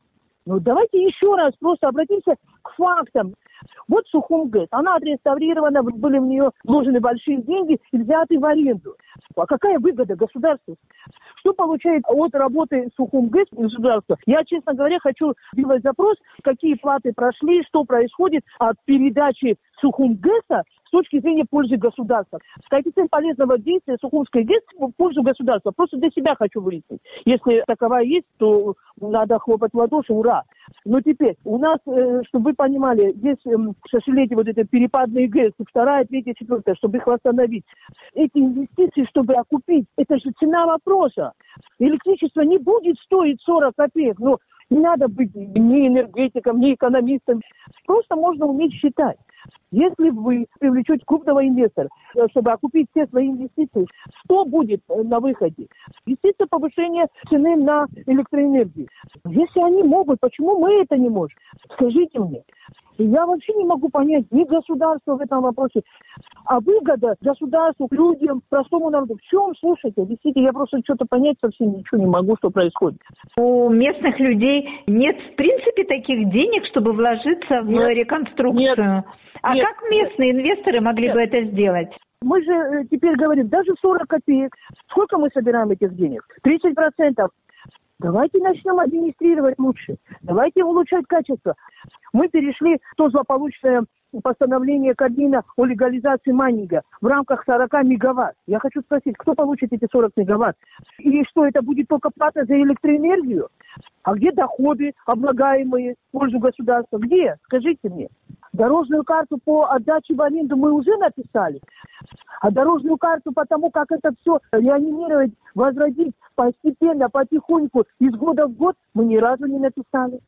Ну, давайте еще раз просто обратимся к фактам. Вот Сухумгэс, она отреставрирована, были в нее вложены большие деньги и взяты в аренду. А какая выгода государству? Что получает от работы Сухумгэс государство? Я, честно говоря, хочу сделать запрос, какие платы прошли, что происходит от передачи Сухумгэса с точки зрения пользы государства. Коэффициент полезного действия Сухумской ГЭС в пользу государства. Просто для себя хочу выяснить. Если таковая есть, то надо хлопать в ладоши, ура. Но теперь, у нас, чтобы вы понимали, есть шашилети, вот это перепадные ГЭС, вторая, третья, четвертая, чтобы их восстановить. Эти инвестиции, чтобы окупить, это же цена вопроса. Электричество не будет стоить сорок копеек, но не надо быть ни энергетиком, ни экономистом. Просто можно уметь считать. Если вы привлечете крупного инвестора, чтобы окупить все свои инвестиции, что будет на выходе? Естественно, повышение цены на электроэнергию. Если они могут, почему мы это не можем? Скажите мне. Я вообще не могу понять ни государства в этом вопросе, а выгода государству, людям, простому народу. В чем, слушайте, действительно, я просто что-то понять совсем ничего не могу, что происходит.
У местных людей нет, в принципе, таких денег, чтобы вложиться в нет, реконструкцию. Нет, а нет, как местные нет, инвесторы могли нет. бы это сделать?
Мы же теперь говорим, даже сорок копеек. Сколько мы собираем этих денег? тридцать процентов. Давайте начнем администрировать лучше. Давайте улучшать качество. Мы перешли в то злополучное постановление Кабмина о легализации майнинга в рамках сорок мегаватт. Я хочу спросить, кто получит эти сорок мегаватт? И что, это будет только плата за электроэнергию? А где доходы, облагаемые в пользу государства? Где? Скажите мне. Дорожную карту по отдаче в аренду мы уже написали. А дорожную карту по тому, как это все реанимировать, возродить постепенно, потихоньку, из года в год, мы ни разу не написали.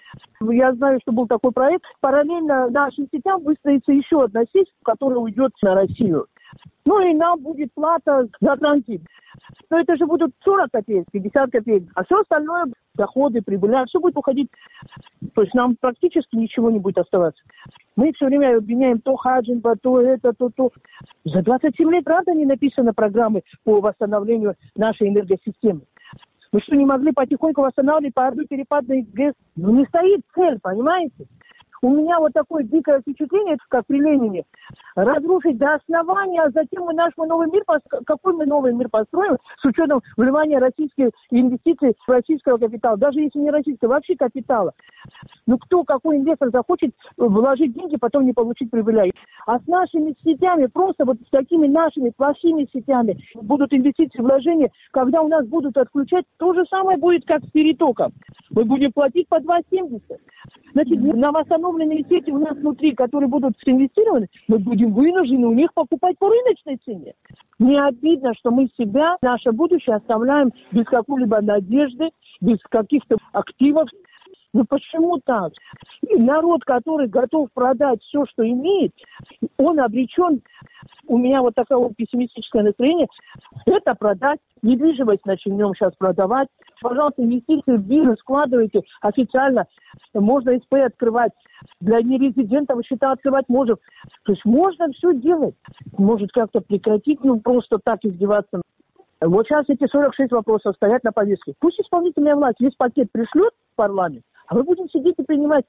Я знаю, что был такой проект. Параллельно нашим сетям выстроится еще одна сеть, которая уйдет на Россию. Ну и нам будет плата за транзит. Но это же будут сорок копеек, пятьдесят копеек. А все остальное, доходы, прибыль, все будет уходить. То есть нам практически ничего не будет оставаться. Мы все время обвиняем то Хаджинба, то это, то то. За двадцать семь лет, правда, не написаны программы по восстановлению нашей энергосистемы. Мы что, не могли потихоньку восстанавливать по одной перепадной ГЭС? Ну не стоит цель, понимаете? У меня вот такое дикое впечатление, как при Ленине, разрушить до основания, а затем мы наш новый мир, какой мы новый мир построим с учетом вливания российских инвестиций в российского капитала, даже если не российского, вообще капитала. Ну кто, какой инвестор захочет вложить деньги, потом не получить прибыля? А с нашими сетями, просто вот с такими нашими плохими сетями будут инвестиции, вложения, когда у нас будут отключать, то же самое будет, как с перетоком. Мы будем платить по два семьдесят. Значит, на восстановленные сети у нас внутри, которые будут инвестированы, мы будем вынуждены у них покупать по рыночной цене. Не обидно, что мы себя, наше будущее оставляем без какой-либо надежды, без каких-то активов. Ну почему так? И народ, который готов продать все, что имеет, он обречен. У меня вот такое вот пессимистическое настроение. Это продать. Недвижимость начнем сейчас продавать. Пожалуйста, инвестиции в бизнес складывайте официально. Можно СП открывать. Для нерезидентов счета открывать можем. То есть можно все делать. Может как-то прекратить, ну просто так издеваться. Вот сейчас эти сорок шесть вопросов стоят на повестке. Пусть исполнительная власть весь пакет пришлет в парламент, а мы будем сидеть и принимать.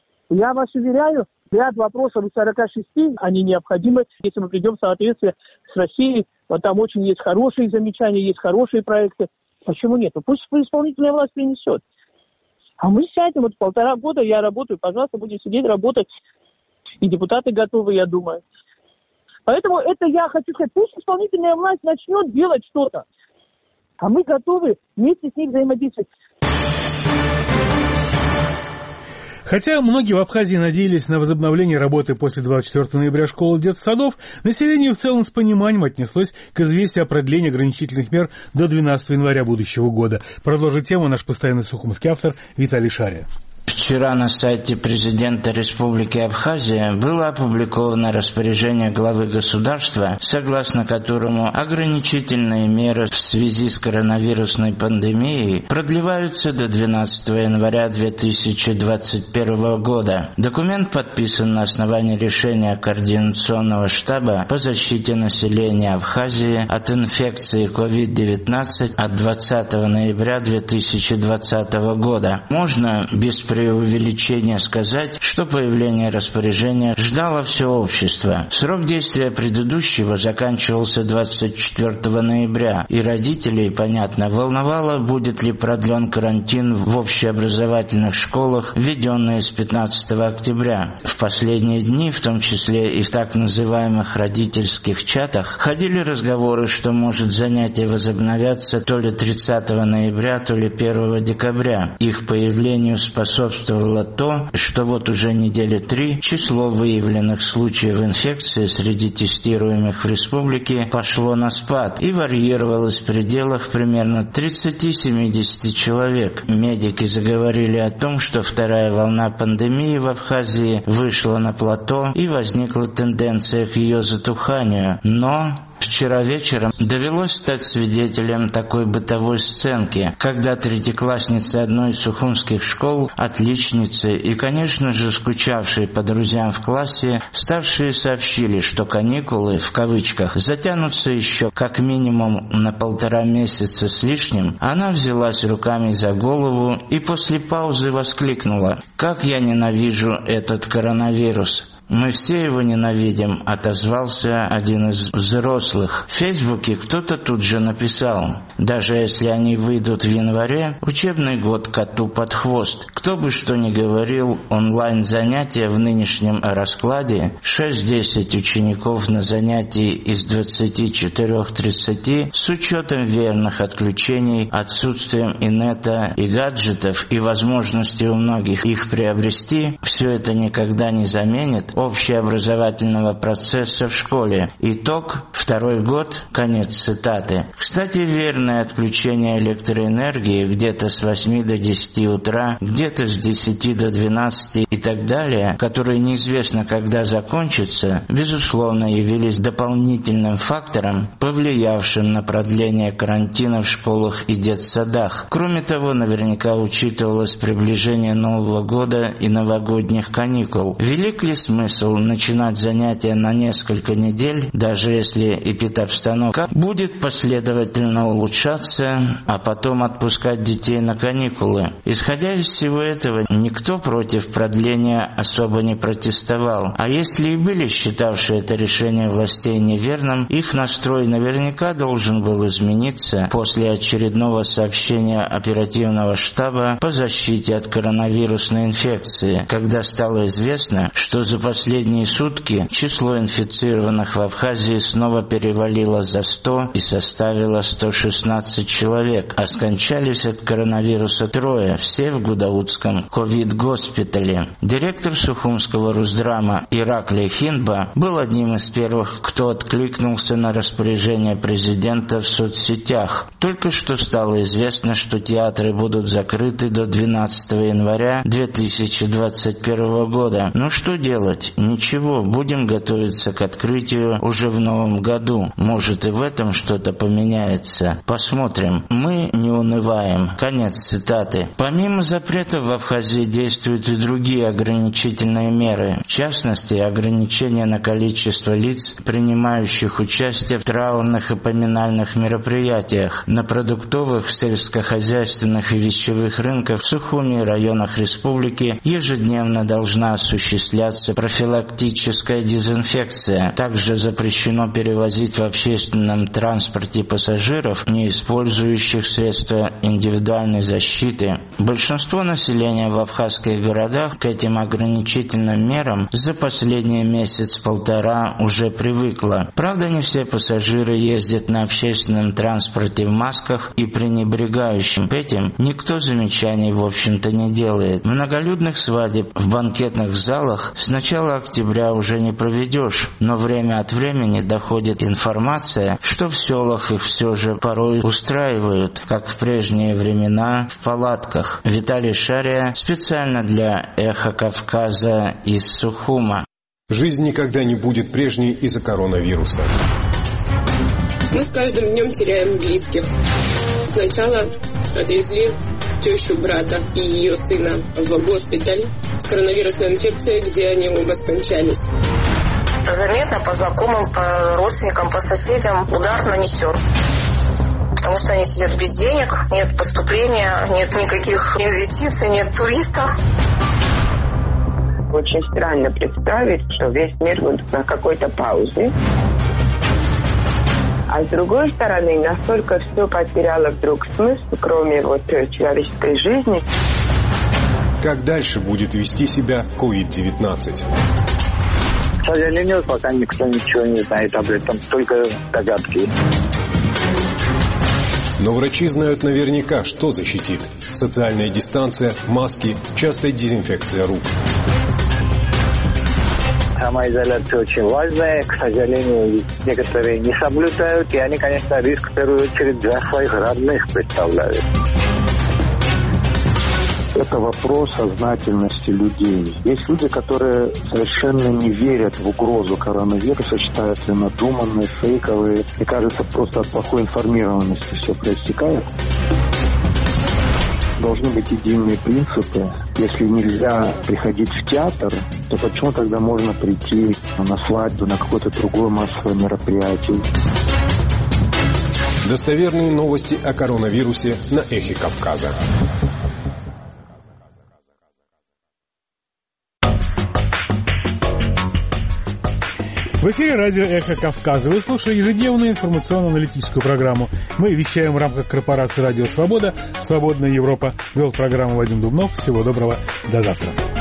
Я вас уверяю, ряд вопросов из сорока шести, они необходимы, если мы придем в соответствие с Россией. Вот там очень есть хорошие замечания, есть хорошие проекты. Почему нет? Ну, пусть исполнительная власть принесет. А мы сядем, вот полтора года я работаю, пожалуйста, будем сидеть, работать. И депутаты готовы, я думаю. Поэтому это я хочу сказать, пусть исполнительная власть начнет делать что-то. А мы готовы вместе с ней взаимодействовать.
Хотя многие в Абхазии надеялись на возобновление работы после двадцать четвёртого ноября школ и детсадов, население в целом с пониманием отнеслось к известию о продлении ограничительных мер до двенадцатого января будущего года. Продолжит тему наш постоянный сухумский автор Виталий Шария.
Вчера на сайте президента Республики Абхазия было опубликовано распоряжение главы государства, согласно которому ограничительные меры в связи с коронавирусной пандемией продлеваются до двенадцатого января две тысячи двадцать первого года. Документ подписан на основании решения Координационного штаба по защите населения Абхазии от инфекции ковид девятнадцать от двадцатого ноября две тысячи двадцатого года. Можно без преувеличения сказать, что появление распоряжения ждало все общество. Срок действия предыдущего заканчивался двадцать четвёртого ноября, и родителей, понятно, волновало, будет ли продлен карантин в общеобразовательных школах, введенные с пятнадцатого октября. В последние дни, в том числе и в так называемых родительских чатах, ходили разговоры, что, может, занятия возобновятся то ли тридцатого ноября, то ли первого декабря. Их появлению способствовало то, что вот уже недели три число выявленных случаев инфекции среди тестируемых в республике пошло на спад и варьировалось в пределах примерно тридцать-семьдесят человек. Медики заговорили о том, что вторая волна пандемии в Абхазии вышла на плато и возникла тенденция к ее затуханию. Но вчера вечером довелось стать свидетелем такой бытовой сценки, когда третьеклассницы одной из сухумских школ, отличницы и, конечно же, скучавшие по друзьям в классе, старшие сообщили, что каникулы, в кавычках, затянутся еще как минимум на полтора месяца с лишним. Она взялась руками за голову и после паузы воскликнула: «Как я ненавижу этот коронавирус!» «Мы все его ненавидим», — отозвался один из взрослых. В Фейсбуке кто-то тут же написал: «Даже если они выйдут в январе, учебный год коту под хвост. Кто бы что ни говорил, онлайн-занятия в нынешнем раскладе, шесть-десять учеников на занятии из двадцати четырёх-тридцати, с учетом верных отключений, отсутствием инета и гаджетов и возможности у многих их приобрести, все это никогда не заменит общеобразовательного процесса в школе. Итог – второй год». Конец цитаты. Кстати, верное отключение электроэнергии где-то с восьми до десяти утра, где-то с десяти до двенадцати и так далее, которые неизвестно когда закончатся, безусловно явились дополнительным фактором, повлиявшим на продление карантина в школах и детсадах. Кроме того, наверняка учитывалось приближение Нового года и новогодних каникул. Велик ли смысл начинать занятия на несколько недель, даже если эпидобстановка будет последовательно улучшаться, а потом отпускать детей на каникулы? Исходя из всего этого, никто против продления особо не протестовал. А если и были считавшие это решение властей неверным, их настрой наверняка должен был измениться после очередного сообщения оперативного штаба по защите от коронавирусной инфекции, когда стало известно, что за последние сутки число инфицированных в Абхазии снова перевалило за сто и составило сто шестнадцать человек, а скончались от коронавируса трое, все в Гудаутском ковид-госпитале. Директор Сухумского Русдрама Ираклий Хинба был одним из первых, кто откликнулся на распоряжение президента в соцсетях. Только что стало известно, что театры будут закрыты до двенадцатого января две тысячи двадцать первого года. Ну что делать? Ничего, будем готовиться к открытию уже в новом году. Может, и в этом что-то поменяется. Посмотрим. Мы не унываем. Конец цитаты. Помимо запретов в Абхазии действуют и другие ограничительные меры. В частности, ограничения на количество лиц, принимающих участие в траурных и поминальных мероприятиях. На продуктовых, сельскохозяйственных и вещевых рынках в Сухуми и районах республики ежедневно должна осуществляться профилактическая дезинфекция. Также запрещено перевозить в общественном транспорте пассажиров, не использующих средства индивидуальной защиты. Большинство населения в абхазских городах к этим ограничительным мерам за последний месяц-полтора уже привыкло. Правда, не все пассажиры ездят на общественном транспорте в масках, и пренебрегающим этим никто замечаний в общем-то не делает. Многолюдных свадеб в банкетных залах с начала октября уже не проведешь, но время от времени доходит информация, что в селах их все же порой устраивают, как в прежние времена, в палатках. рамках. Виталий Шария специально для «Эхо Кавказа» из Сухума.
Жизнь никогда не будет прежней из-за коронавируса.
Мы с каждым днем теряем близких. Сначала отвезли тещу брата и ее сына в госпиталь с коронавирусной инфекцией, где они оба скончались.
Заметно по знакомым, по родственникам, по соседям удар нанесен. Потому что они сидят без денег, нет поступления, нет никаких инвестиций, нет туристов.
Очень странно представить, что весь мир будет на какой-то паузе. А с другой стороны, настолько все потеряло вдруг смысл, кроме вот человеческой жизни.
Как дальше будет вести себя ковид девятнадцать?
К сожалению, пока никто ничего не знает об этом, только догадки.
Но врачи знают наверняка, что защитит. Социальная дистанция, маски, частая дезинфекция рук.
Самоизоляция очень важная. К сожалению, некоторые не соблюдают. И они, конечно, риск в первую очередь для своих родных представляют.
Это вопрос сознательности людей. Есть люди, которые совершенно не верят в угрозу коронавируса, считают ее надуманные, фейковые. И кажется, просто от плохой информированности все проистекает. Должны быть единые принципы. Если нельзя приходить в театр, то почему тогда можно прийти на свадьбу, на какое-то другое массовое мероприятие?
Достоверные новости о коронавирусе на Эхе Кавказа.
В эфире радио «Эхо Кавказа». Вы слушали ежедневную информационно-аналитическую программу. Мы вещаем в рамках корпорации «Радио Свобода». «Свободная Европа». Вел программу Вадим Дубнов. Всего доброго. До завтра.